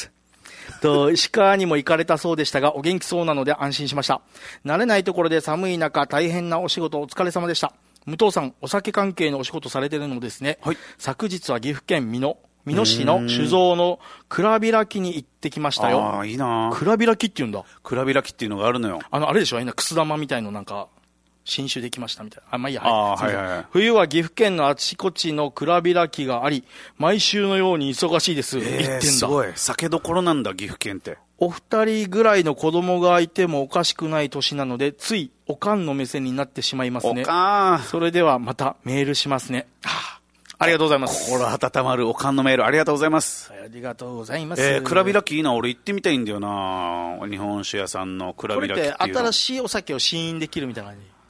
と、石川にも行かれたそうでしたが、お元気そうなので安心しました。慣れないところで寒い中、大変なお仕事お疲れ様でした。武藤さん、お酒関係のお仕事されてるのですね。はい。昨日は岐阜県美濃、美濃市の酒造の蔵開きに行ってきましたよ。 ああ、いいな。 蔵開きって言うんだ。 蔵開きっていうのがあるのよ。 あの、あれでしょ、くす玉みたいのなんか、新酒できましたみたいな。あ、まあいいや。 はい、あはいはいはい。 冬は岐阜県のあちこちの蔵開きがあり、毎週のように忙しいです。えー、行ってんだ。 すごい。酒どころなんだ、岐阜県って。 お二人ぐらいの子供がいてもおかしくない年なので、ついおかんの目線になってしまいますね。 おかん。 それではまたメールしますね。はあ、ありがとうございます。 心温まるおかんのメールありがとうございます。 ありがとうございます。 えー、蔵開きいいな。俺行ってみたいんだよな。日本酒屋さんの蔵開きっていうの。 これって新しいお酒を試飲できるみたいな感じ。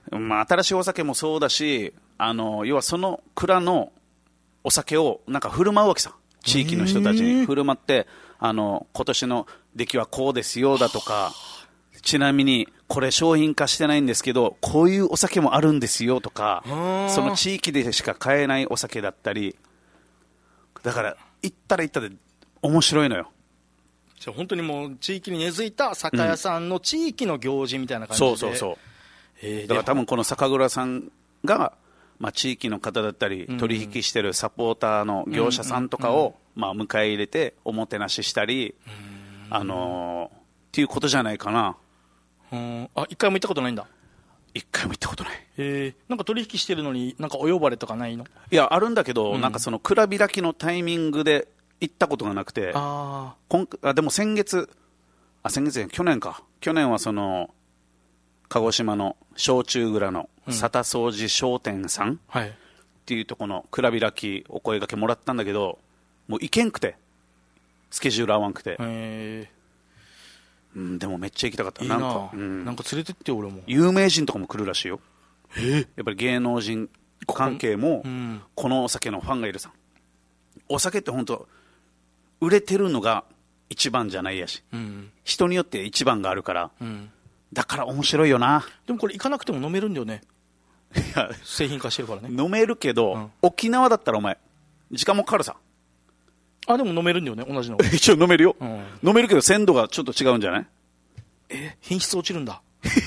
まあ、新しいお酒もそうだし、あの要はその蔵のお酒をなんか振る舞うわけさ、地域の人たちに振る舞って、あの今年の出来はこうですよだとか、ちなみにこれ商品化してないんですけどこういうお酒もあるんですよとか、その地域でしか買えないお酒だったり、だから行ったら行ったで面白いのよ。 じゃあ本当にもう地域に根付いた酒屋さんの地域の行事みたいな感じで、うん、 そうそうそう、 えー、 だから多分この酒蔵さんが、まあ、地域の方だったり取引してるサポーターの業者さんとかを、まあ、迎え入れておもてなししたり、あのー、っていうことじゃないかな。 うん、あ、一回も行ったことないんだ。 一回も行ったことない。 へえ、なんか取引してるのになんかお呼ばれとかないの？ いや、あるんだけど、 うん、 なんかその蔵開きのタイミングで行ったことがなくて、 あ今あでも先月あ先月去年か去年はその鹿児島の焼酎蔵の佐田総司商店さんっていうとこの蔵開きお声掛けもらったんだけど、もう行けんくてスケジュール合わんくて、 へうん、でもめっちゃ行きたかった。 いいな、 なんか、うん、 なんか連れてって俺も。 有名人とかも来るらしいよ。 えやっぱり芸能人関係もうん、 このお酒のファンがいるさ。お酒って本当売れてるのが一番じゃないやし、 うん、 人によって一番があるから、 うん、 だから面白いよな。 でもこれ行かなくても飲めるんだよね。 いや製品化してるからね。 飲めるけど、うん、沖縄だったらお前時間もかかるさ。 あ、でも飲めるんだよね、同じの。 一応飲めるよ、 うん、 飲めるけど鮮度がちょっと違うんじゃない？ え、品質落ちるんだ。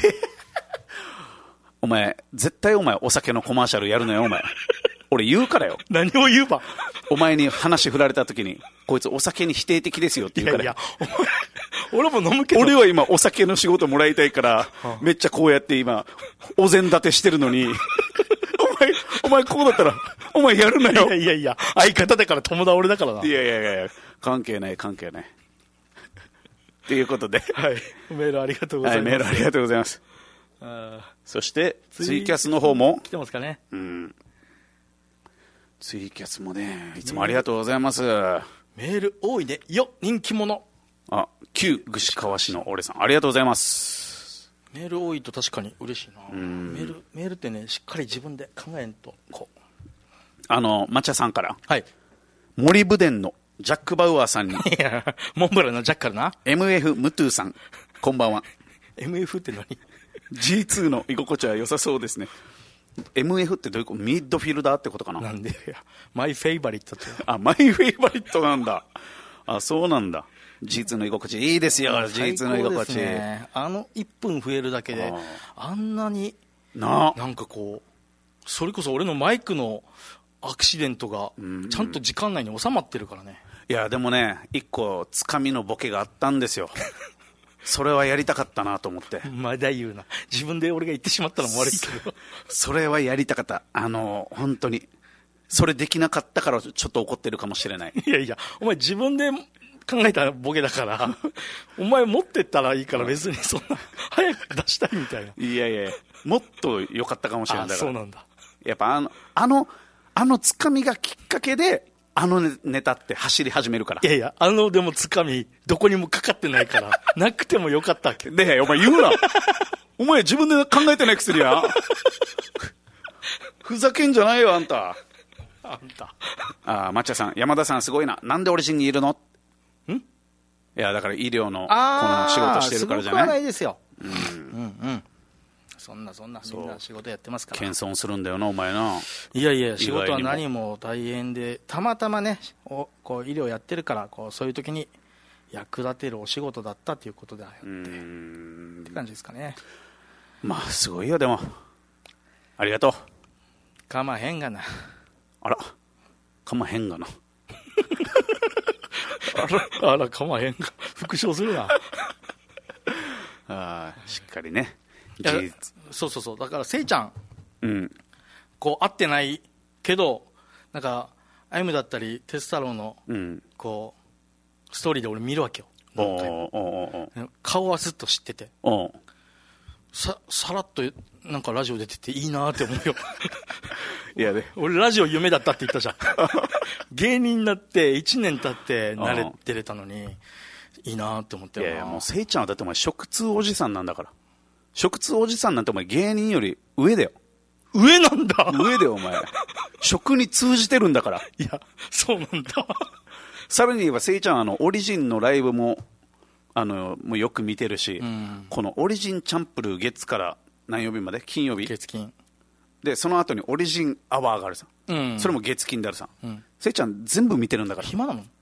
お前絶対お前お酒のコマーシャルやるのよお前。俺言うからよ。 何を言うば。 お前に話振られた時にこいつお酒に否定的ですよって言うから。 いやいや、お前俺も飲むけど。 俺は今お酒の仕事もらいたいから、はあ、めっちゃこうやって今お膳立てしてるのにお前お前こうだったらお前やるなよ。 いやいやいや、相方だから友達俺だからな。 いやいやいや関係ない関係ないということで、 はい、メールありがとうございます。 はい、メールありがとうございます。あ、そしてツイキャスの方も来てますかね。 うん、ツイキャスもね、いつもありがとうございます。 メール多いねよ、人気者。 あ、旧串川市の俺さんありがとうございます。 メール多いと確かに嬉しいな。メールメールってね、しっかり自分で考えんと。こうあの抹茶さんから、 はい、 森ブデンのジャック・バウアーさんにいやモンブランのジャッカルなエムエフ ムトゥーさんこんばんは。 エムエフ って何？ ジーツー の居心地は良さそうですね。 エムエフ ってどういうこと？ミッドフィルダーってことかな。 なんでや、マイフェイバリットって。 あ、マイフェイバリットなんだ。あ、そうなんだ。ジーツー の居心地いいですよ。 ジーツー の居心地、 ね、あのいっぷん増えるだけで あ, あんなにななんかこう、それこそ俺のマイクのアクシデントがちゃんと時間内に収まってるからね。 いやでもね、一個つかみのボケがあったんですよ。それはやりたかったなと思って。 まだ言うな。自分で俺が言ってしまったのも悪いけど。 それはやりたかった。あの本当にそれできなかったからちょっと怒ってるかもしれない。 いやいや、お前自分で考えたボケだからお前持ってったらいいから、別にそんな早く出したいみたいな。 いやいや、もっと良かったかもしれない。だからそうなんだ。 やっぱあのあのあのつかみがきっかけであのネタって走り始めるから。 いやいや、あのでもつかみどこにもかかってないからなくてもよかったっけ。 でお前言うなお前自分で考えてないくせにやふざけんじゃないよあんた。 あんたあ、抹茶さん、山田さんすごいな。なんでオリジンにいるの？ん？いやだから医療のこの仕事してるからじゃない？ すごくはないですよ。 うん、うんうん、そんなそんなみんな仕事やってますから。 謙遜するんだよなお前な。 いやいや、仕事は何も大変で、たまたまねおこう医療やってるからこうそういう時に役立てるお仕事だったということだよって、うーんって感じですかね。 まあすごいよ。でもありがとう。 かまへんがな。 あらかまへんがなあらあらかまへんが復唱するなあ、しっかりね。 そうそうそう、だからせいちゃん、 うん、 こう会ってないけどなんかアイムだったりテス太郎の、うん、こうストーリーで俺見るわけよ。おおおお顔はずっと知ってて、おささらっとなんかラジオ出てていいなって思うよいや、ね、俺ラジオ夢だったって言ったじゃん芸人になっていちねん経って慣れてれたのにいいなって思ってるな。 いやいや、もうせいちゃんはだってお前食通おじさんなんだから。 食通おじさんなんてお前芸人より上だよ。 上なんだ。 上だよお前。食に通じてるんだから。 いや、そうなんだ。 さらに言えばせいちゃんあのオリジンのライブもあのもうよく見てるし、うん、このオリジンチャンプルー月から何曜日まで金曜日月金でその後にオリジンアワーがあるさ、うん、それも月金であるさ、うん、せいちゃん全部見てるんだから。 暇なの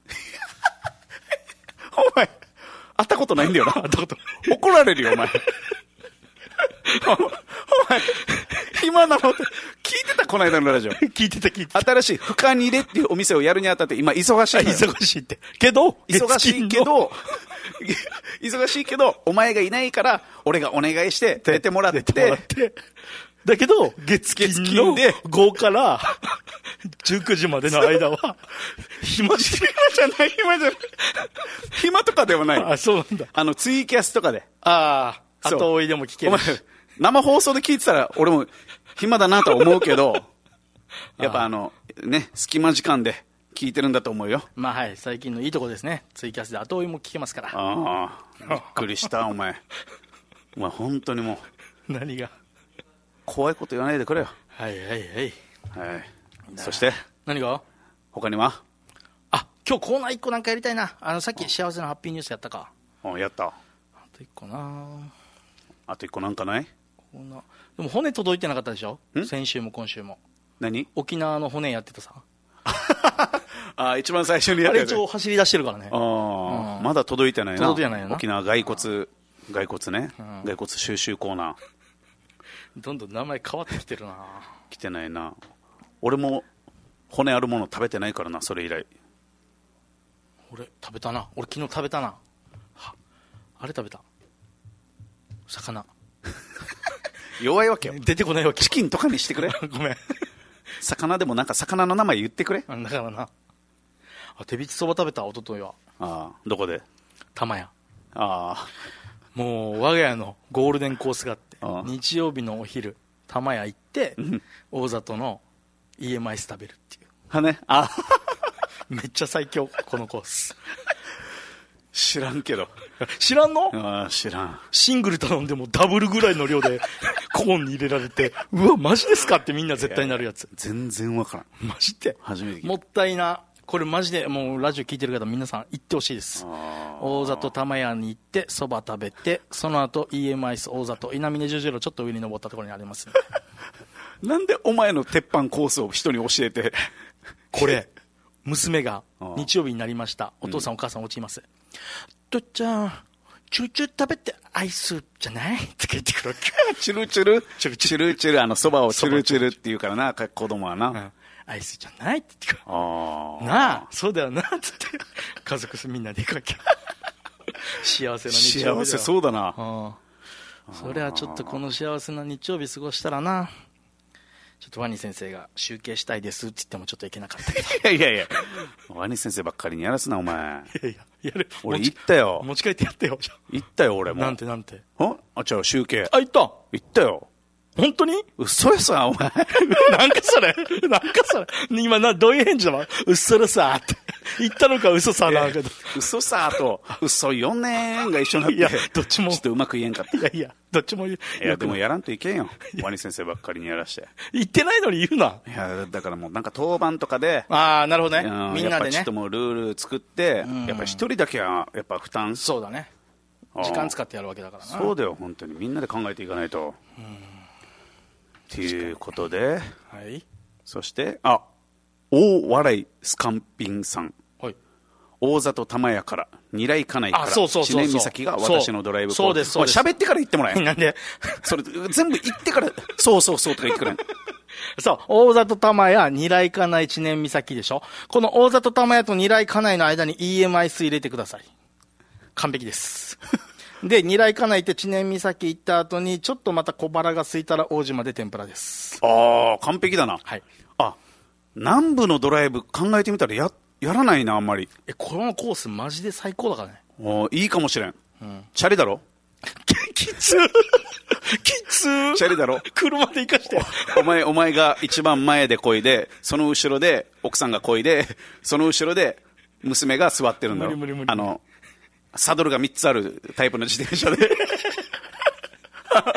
お前会ったことないんだよな。会ったこと怒られるよお前お前暇なのって聞いてたこの間のラジオ聞いてた聞いてた。 新しい深にれっていうお店をやるにあたって今忙しい忙しいってけど忙しいけど忙しいけどお前がいないから俺がお願いして出てもらってだけど月金のごからじゅうくじまでの間は暇じゃない暇じゃない暇とかではない。 あ、そうなんだ。 あのツイキャスとかでああ後追いでも聞けるし。お前生放送で聞いてたら俺も暇だなとは思うけどやっぱあのね隙間時間で聞いてるんだと思うよ。 まあはい、最近のいいとこですね。ツイキャスで後追いも聞けますから。 ああびっくりしたお前お前本当にもう何が怖いこと言わないでくれよ。 はいはいはい、 はい、そして何が他にはあ今日コーナーいっこなんかやりたいな。あのさっき幸せなハッピーニュースやったか。 あやった。 あといっこな。 あといっこなんかない。 こんなでも骨届いてなかったでしょ。先週も今週も。 何沖縄の骨やってたさあ一番最初にやったやつ。 あれ一応走り出してるからね。 あ、うん、まだ届いてないな。 届いてないよな。 沖縄骸骨骸骨ね、うん、骸骨収集コーナーどんどん名前変わってきてるな。 来てないな。俺も骨あるもの食べてないからな。それ以来俺食べたな。俺昨日食べたな。はあれ食べた魚弱いわけよ。 出てこないわけ。 チキンとかにしてくれごめん魚でもなんか魚の名前言ってくれ。 だからなあ手びちそば食べた一昨日は。 ああどこで。 玉屋。 ああもう我が家のゴールデンコースがあってああ日曜日のお昼玉屋行って大里の イーエムアイス食べるっていうはね。あめっちゃ最強このコース知らんけど。 知らんの。 ああ知らん。 シングル頼んでもダブルぐらいの量でコーンに入れられてうわマジですかってみんな絶対なるやつ。 全然わからん。 マジで初めて聞いた。 もったいな。これマジでもうラジオ聞いてる方皆さん行ってほしいです。大里玉屋に行ってそば食べてその後 イーエムアイス大里稲峰十字路ちょっと上に登ったところにありますんでなんでお前の鉄板コースを人に教えてこれ娘が日曜日になりました。お父さんお母さん落ちます。とっちゃんチュルチュル食べてアイスじゃないって言ってくるわけ。 チュルチュルチュルチュルチュルあのそばをチュルチュルって言うからな子供はな、うん、 アイスじゃないって言ってくる。 あなあそうだよなってって家族みんなで行くわけ幸せな日曜日だよ。 幸せそうだな。 あそれはちょっとこの幸せな日曜日過ごしたらな。ちょっとワニ先生が集計したいですって言ってもちょっといけなかったけどいやいやいやワニ先生ばっかりにやらすなお前。いやいややる。 俺行ったよ。 持ち帰ってやってよ。 行ったよ俺も。 なんてなんて。 ああ違う集計。 あ行った。 行ったよ。 本当に嘘やさお前なんかそれなんかそれ今などういう返事だわ。うっそらさって言ったのか嘘さなんか嘘さと嘘よねんが一緒になって。 いやどっちもちょっとうまく言えんかった。 いやいやどっちも言う。 いやでもやらんといけんよワニ先生ばっかりにやらして言ってないのに言うな。 いやだからもうなんか当番とかで。 ああなるほどね、 うん、 みんなでねやっぱちょっともうルール作って、うん、やっぱ一人だけはやっぱ負担。 そうだね時間使ってやるわけだからな。 そうだよ本当にみんなで考えていかないと。うんということで、 はい、 そしてあ大笑いスカンピンさん、 はい、 大里玉屋から二来家内から知念岬が私のドライブコール。 そうですそうです喋ってから言ってもらえ。 なんでそれ全部言ってからそうそうそうとか言ってくれんそう大里玉屋二来家内知念岬でしょ。この大里玉屋と二来家内の間に イーエムアイス 入れてください。完璧ですで二来家内って知念岬行った後にちょっとまた小腹が空いたら大島で天ぷらです。 ああ完璧だな。 はい。 あ南部のドライブ考えてみたら や, やらないなあんまり。 えこのコースマジで最高だからね。 おいいかもしれん、 うん、 チャリだろきつきつチャリだろ車で行かしてお前お前が一番前で漕いでその後ろで奥さんが漕いでその後ろで娘が座ってるんだろ。 無理無理無理。 あのサドルがみっつあるタイプの自転車で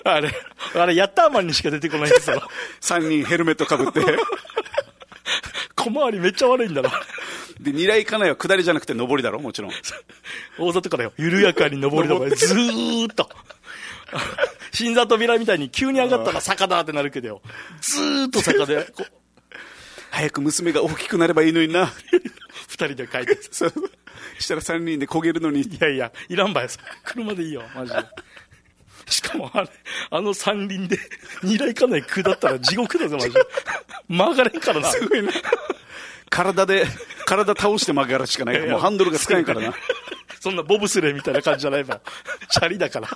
あれ、あれ、ヤッターマンにしか出てこないんですよ。 さんにんヘルメットかぶって。 小回りめっちゃ悪いんだろ。 で、二来金井は下りじゃなくて上りだろ、もちろん。 大里からよ、緩やかに上りだからずーっと。新里扉みたいに急に上がったら坂だってなるけどよ。ずーっと坂で、こう早く娘が大きくなればいいのにな。 二人で帰って。 そうしたら三人で焦げるのに。 いやいや、いらんばよ。車でいいよ、マジで。しかもあれ、あの三輪で二来かない下ったら地獄だぞ、マジで。曲がれんからな。 すごいな。体で、体倒して曲がるしかないから、もうハンドルが使えんからな。 そんなボブスレーみたいな感じじゃないば。チャリだから。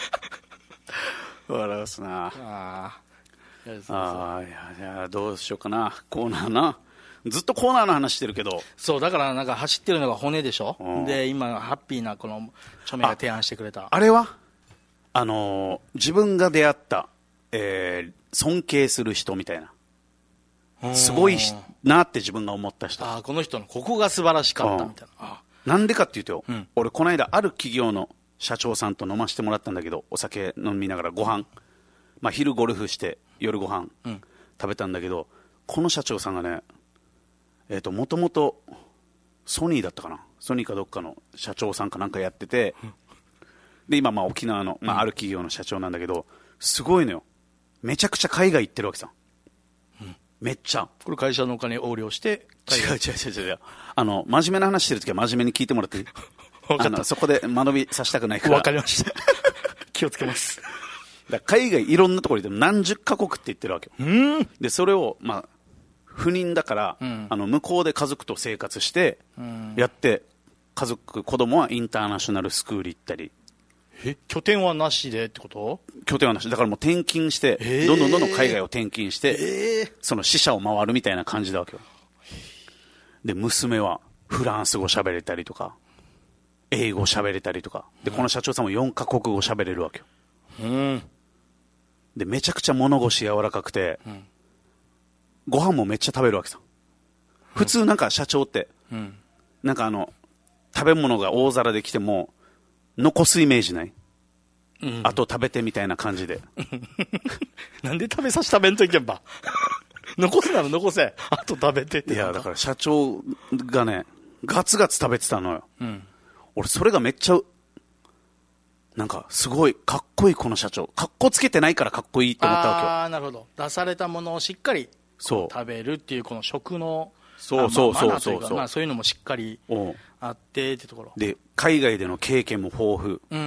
笑うすな。 ああ。 ああ、いや、いや、どうしようかな。コーナーな。ずっとコーナーの話してるけど。 そう、だからなんか走ってるのが骨でしょ。で、今、ハッピーなこの、著名が提案してくれた。 あ, あれはあのー、自分が出会った、えー、尊敬する人みたいな。すごいなって自分が思った人。 ああ、この人のここが素晴らしかったみたいな。 なんでかって言うとよ、 うん、 俺この間ある企業の社長さんと飲ませてもらったんだけど、お酒飲みながらご飯、まあ昼ゴルフして夜ご飯食べたんだけど、この社長さんがね、えっと、もともとソニーだったかな、ソニーかどっかの社長さんかなんかやってて、で今まあ沖縄の、まあ、ある企業の社長なんだけど、すごいのよ、めちゃくちゃ海外行ってるわけさ。めっちゃ。 これ会社のお金横領して違う違う違う違う。あの真面目な話してるときは真面目に聞いてもらっていい？あのそこで間延びさせたくないから。 わかりました。気をつけます。 だ海外いろんなところで何十カ国って言ってるわけよ。 うんでそれをまあ不妊だから、うん、あの向こうで家族と生活してやって、家族子供はインターナショナルスクール行ったり。 え拠点はなしでってこと？ 拠点はなしだからもう転勤して、えー、どんどんどんどん海外を転勤して、えー、その支社を回るみたいな感じだわけよ。で娘はフランス語喋れたりとか英語喋れたりとかで、この社長さんもよんカ国語喋れるわけよ。 うんでめちゃくちゃ物腰柔らかくて、うん、ご飯もめっちゃ食べるわけさ。普通なんか社長って、うん、なんかあの食べ物が大皿で来ても残すイメージない、うん、あと食べてみたいな感じで。 なんで食べさせたべんといけんば。残すなら残せ、あと食べてって。 いやだから社長がねガツガツ食べてたのよ、うん、俺それがめっちゃなんかすごいかっこいい。この社長かっこつけてないからかっこいいって思ったわけよ。 ああなるほど。出されたものをしっかりそう食べるっていうこの食のそうそうそうそうそう、 まあ、そういうのもしっかりあってってところで、海外での経験も豊富、 うん、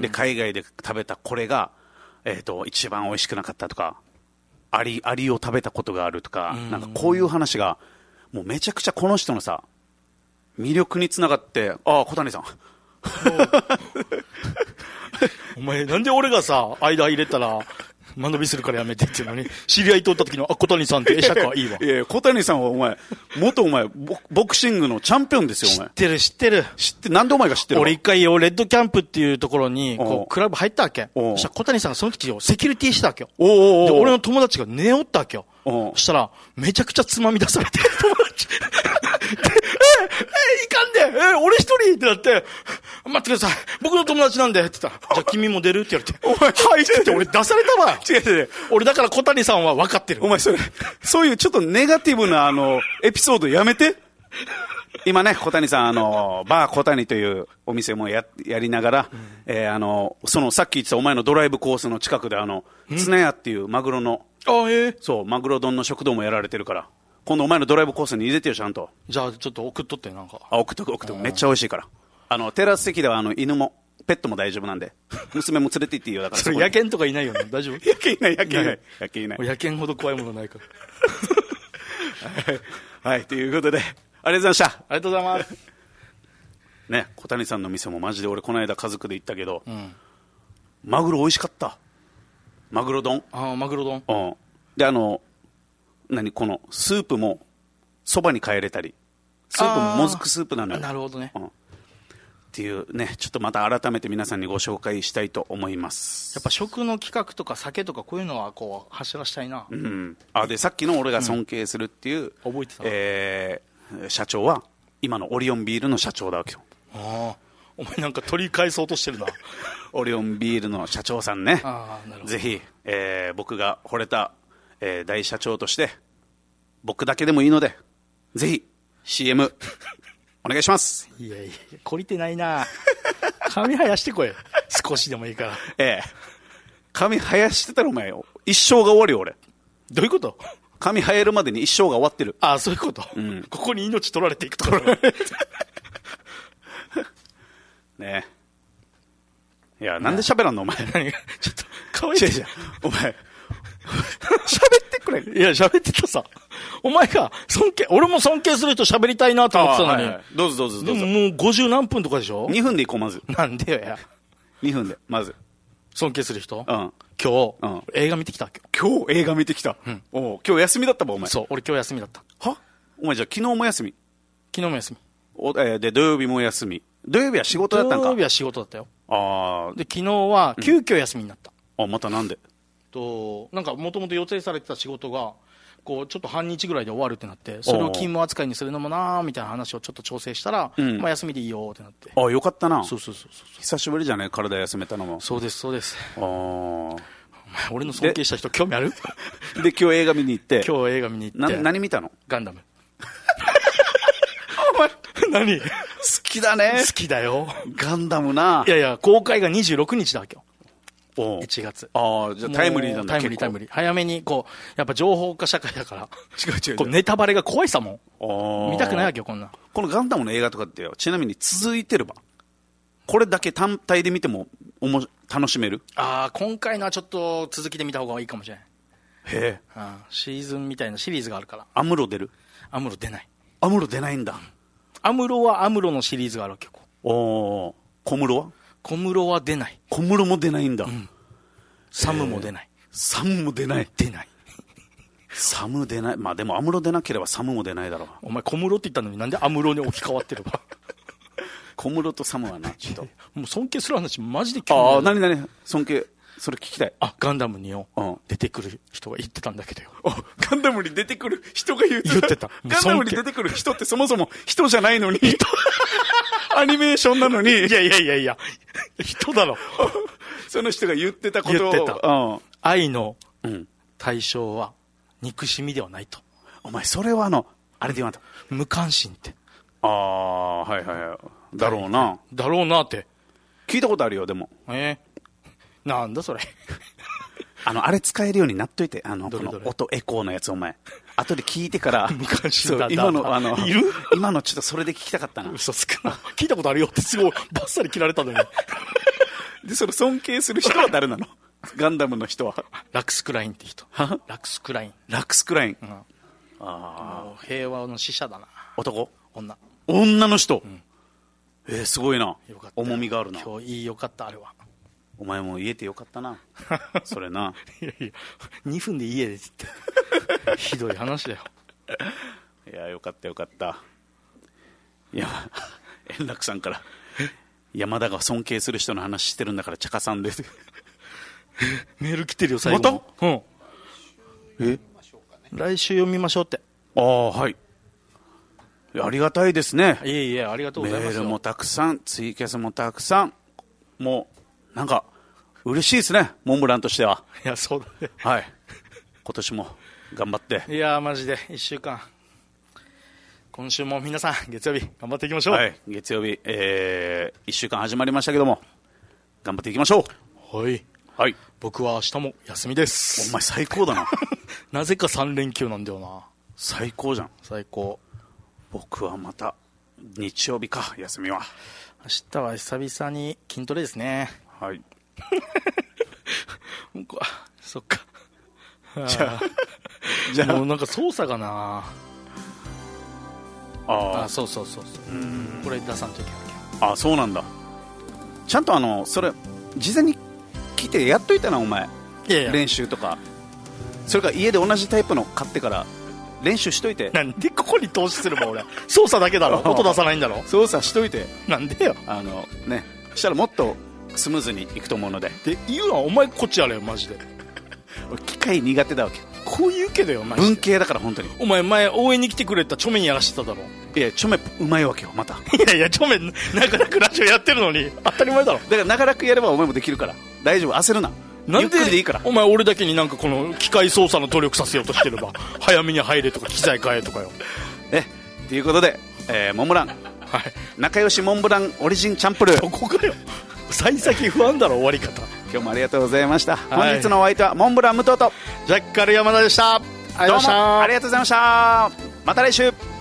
で海外で食べたこれが、えー、と一番美味しくなかったとか、アリアリを食べたことがあるとか、うん、なんかこういう話がもうめちゃくちゃこの人のさ魅力につながって、ああ小谷さんお前なんで俺がさ間入れたら間延びするからやめてっていうのに、知り合いとった時のあ小谷さんって会釈はいいわ。 いやいや小谷さんはお前元お前 ボ, ボクシングのチャンピオンですよ。お前知ってる知ってる知ってなんでお前が知ってるの？ 俺一回よレッドキャンプっていうところにこうクラブ入ったわけ。そしたら小谷さんがその時をセキュリティしたわけよ。 おうおうおうで俺の友達が寝おったわけよ。そしたらめちゃくちゃつまみ出されて友達でええいかんでえ俺一人ってなって、待ってください僕の友達なんでって言ったら、じゃあ君も出るって言われて、お前はいって言って俺出されたわ。 違う違う俺だから小谷さんは分かってる。 お前それそういうちょっとネガティブなあのエピソードやめて。今ね小谷さんあのバー小谷というお店も や, やりながら、うんえー、あのそのさっき言ってたお前のドライブコースの近くであの綱屋っていうマグロのあ、えー、 そうマグロ丼の食堂もやられてるから、今度お前のドライブコースに入れてよちゃんと。 じゃあちょっと送っとってなんか。 あ送っとく送っとくめっちゃ美味しいから。あのテラス席ではあの犬もペットも大丈夫なんで娘も連れて行っていいよ。だからそれ野犬とかいないよね大丈夫？ 野犬いない野犬いない野犬いない野犬ほど怖いものないからはい、はい、ということでありがとうございました。 ありがとうございますね小谷さんの店もマジで俺この間家族で行ったけど、 うん、 マグロ美味しかった。マグロ丼。 あマグロ丼、 うん、であの何このスープもそばに変えれたり、スープももずくスープなのよ。 なるほどね、 うん、っていうねちょっとまた改めて皆さんにご紹介したいと思います。 やっぱ食の企画とか酒とかこういうのはこう走らしたいな、 うん、あでさっきの俺が尊敬するっていう、 うん、覚えてた、 えー、社長は今のオリオンビールの社長だわけよ。 あお前なんか取り返そうとしてるな。 オリオンビールの社長さんね、 あーなるほど。 ぜひ、えー僕が惚れた、えー大社長として僕だけでもいいのでぜひ シーエム お願いします。 いやいや、懲りてないな。髪生やしてこい。少しでもいいから。 ええ髪生やしてたらお前一生が終わるよ俺。 どういうこと？ 髪生えるまでに一生が終わってる。 ああ、そういうこと、うん、ここに命取られていくところ。 ねえ。いや、なんで喋らんのお前。 何がちょっと、かわいい。 お前、喋ってくれ。 いや、喋ってたさ。お前が、尊敬、俺も尊敬する人喋りたいなと思ってたのに。はいはい、 どうぞどうぞどうぞ。 でももうごじゅう何分とかでしょ？ にふんでいこう、まず。 なんでよや。 にふんで、まず。 尊敬する人？ うん。 今日、 うん、 映画見てきた。 今日映画見てきた。うん。お今日休みだったば、お前。 そう、俺今日休みだった。 は？お前じゃあ昨日も休み？ 昨日も休み。 おえー、で、土曜日も休み。土曜日は仕事だったんか？ 土曜日は仕事だったよ。 ああ。 で、昨日は急遽休みになった。 うん、あ、またなんで？ と、なんかもともと予定されてた仕事が、こう、ちょっと半日ぐらいで終わるってなって、それを勤務扱いにするのもなーみたいな話をちょっと調整したら、うん、まあ休みでいいよってなって。 ああ、よかったな。 そうそうそうそう。 久しぶりじゃね、体休めたのも。 そうです、そうです。 ああ。 俺の尊敬した人興味ある？ で、今日映画見に行って。 今日映画見に行って。 な、何見たの？ ガンダム。 お前、 何？ 好きだね。 好きだよ。 ガンダムな。 いやいや、公開がにじゅうろくにちだわけよ。 おいちがつ。 ああ、じゃあタイムリーなんだ。 タイムリータイムリー。早めに、こう、やっぱ情報化社会だから。 違う違う違う。 こうネタバレが怖いさもん。 見たくないわけよ、こんな。 このガンダムの映画とかってよ、ちなみに続いてれば、これだけ単体で見てもおも楽しめる？ ああ、今回のはちょっと続きで見た方がいいかもしれない。 へえ。 あシーズンみたいなシリーズがあるから。 アムロ出る？ アムロ出ない。 アムロ出ないんだ。 アムロはアムロのシリーズがあるわけよ。 おお。小室は？ 小室は出ない。 小室も出ないんだ。うん、 サムも出ない。 サムも出ない。 出ない。 サム出ない。まあでもアムロ出なければサムも出ないだろう。 お前小室って言ったのになんでアムロに置き換わってれば。 小室とサムはな、ちょっと。 もう尊敬する話マジで興味ない。 ああ、なになに尊敬。それ聞きたい。 あ、ガンダムによ、 うん、 出てくる人が言ってたんだけどよ。 ガンダムに出てくる人が言ってた。 言ってた。 ガンダムに出てくる人ってそもそも人じゃないのに。アニメーションなのに。いやいやいやいや、人だろ。 その人が言ってたことを。 言ってた。 うん、 愛の対象は憎しみではないと。 お前、それはあの、あれで言わんと。 無関心って。 ああ、はいはいはい。だろうな。 だろうなって。 聞いたことあるよ、でも。 えー、なんだそれ。 あの、あれ使えるようになっといて、あの、この音エコーのやつ、お前。後で聞いてから。 無関心だ。 今の、あの、 いる？ 今のちょっとそれで聞きたかったな。 嘘つくな。聞いたことあるよってすごいバッサリ切られたのに。 で、その尊敬する人は誰なの？ガンダムの人は。 ラクスクラインって人。ラクスクライン。 ラクスクライン。うん、 ああ。平和の使者だな。 男？ 女。 女の人。 うん、 えー、すごいな。 よかった。 重みがあるな。 今日いいよかった、あれは。 お前も言えてよかったな。それな。 いやいや、にふんで家でって言って。ひどい話だよ。 いや、よかったよかった。いや、円楽さんから、山田が尊敬する人の話してるんだから、茶化さんです。 メール来てるよ、最後。また？うん。 え？ 来週読みましょうって。 ああ、はい。ありがたいですね。 いえいえ、ありがとうございます。 メールもたくさん、ツイキャスもたくさん。もう、なんか、嬉しいですね、モンブランとしては。 いや、そうだね。 はい。今年も頑張って。 いや、マジで、いっしゅうかん。今週も皆さん、月曜日、頑張っていきましょう。 はい、月曜日、えー、いっしゅうかん始まりましたけども、頑張っていきましょう。はい。 はい。 僕は明日も休みです。 お前最高だな。 なぜかさん連休なんだよな。 最高じゃん。 最高。 僕はまた日曜日か、休みは。 明日は久々に筋トレですね。 はい。 そっか。 じゃあ、じゃあもうなんか操作がな。 ああ、そうそうそうそう。うんこれ出さんといけないけど。あ、そうなんだ。ちゃんとあのそれ事前に来てやっといたなお前。 いやいや練習とか。それから家で同じタイプの買ってから練習しといて。 なんでここに投資するもん俺。操作だけだろ。音出さないんだろ。 操作しといて。 なんでよ。 あのね。したらもっとスムーズにいくと思うので。 で言うのはお前こっちやれよマジで。 俺機械苦手だわけ。 ここう言うけどよ、マジで文系だから本当に。 お前前応援に来てくれたチョメにやらしてただろ。 いやチョメうまいわけよまた。 いやいやチョメ長らくラジオやってるのに当たり前だろ。 だから長らくやればお前もできるから大丈夫、焦るな。 なんでゆっくりでいいから。 お前俺だけになんかこの機械操作の努力させようとしてれば早めに入れとか機材変えとかよ。 えということで、えー、モンブラン、 はい、 仲良しモンブランオリジンチャンプルー、 ここかよ幸先不安だろ終わり方。 今日もありがとうございました、 はい、 本日のお相手はモンブラン武藤とジャッカル山田でした。ありがとうございました。 どうもありがとうございました。また来週。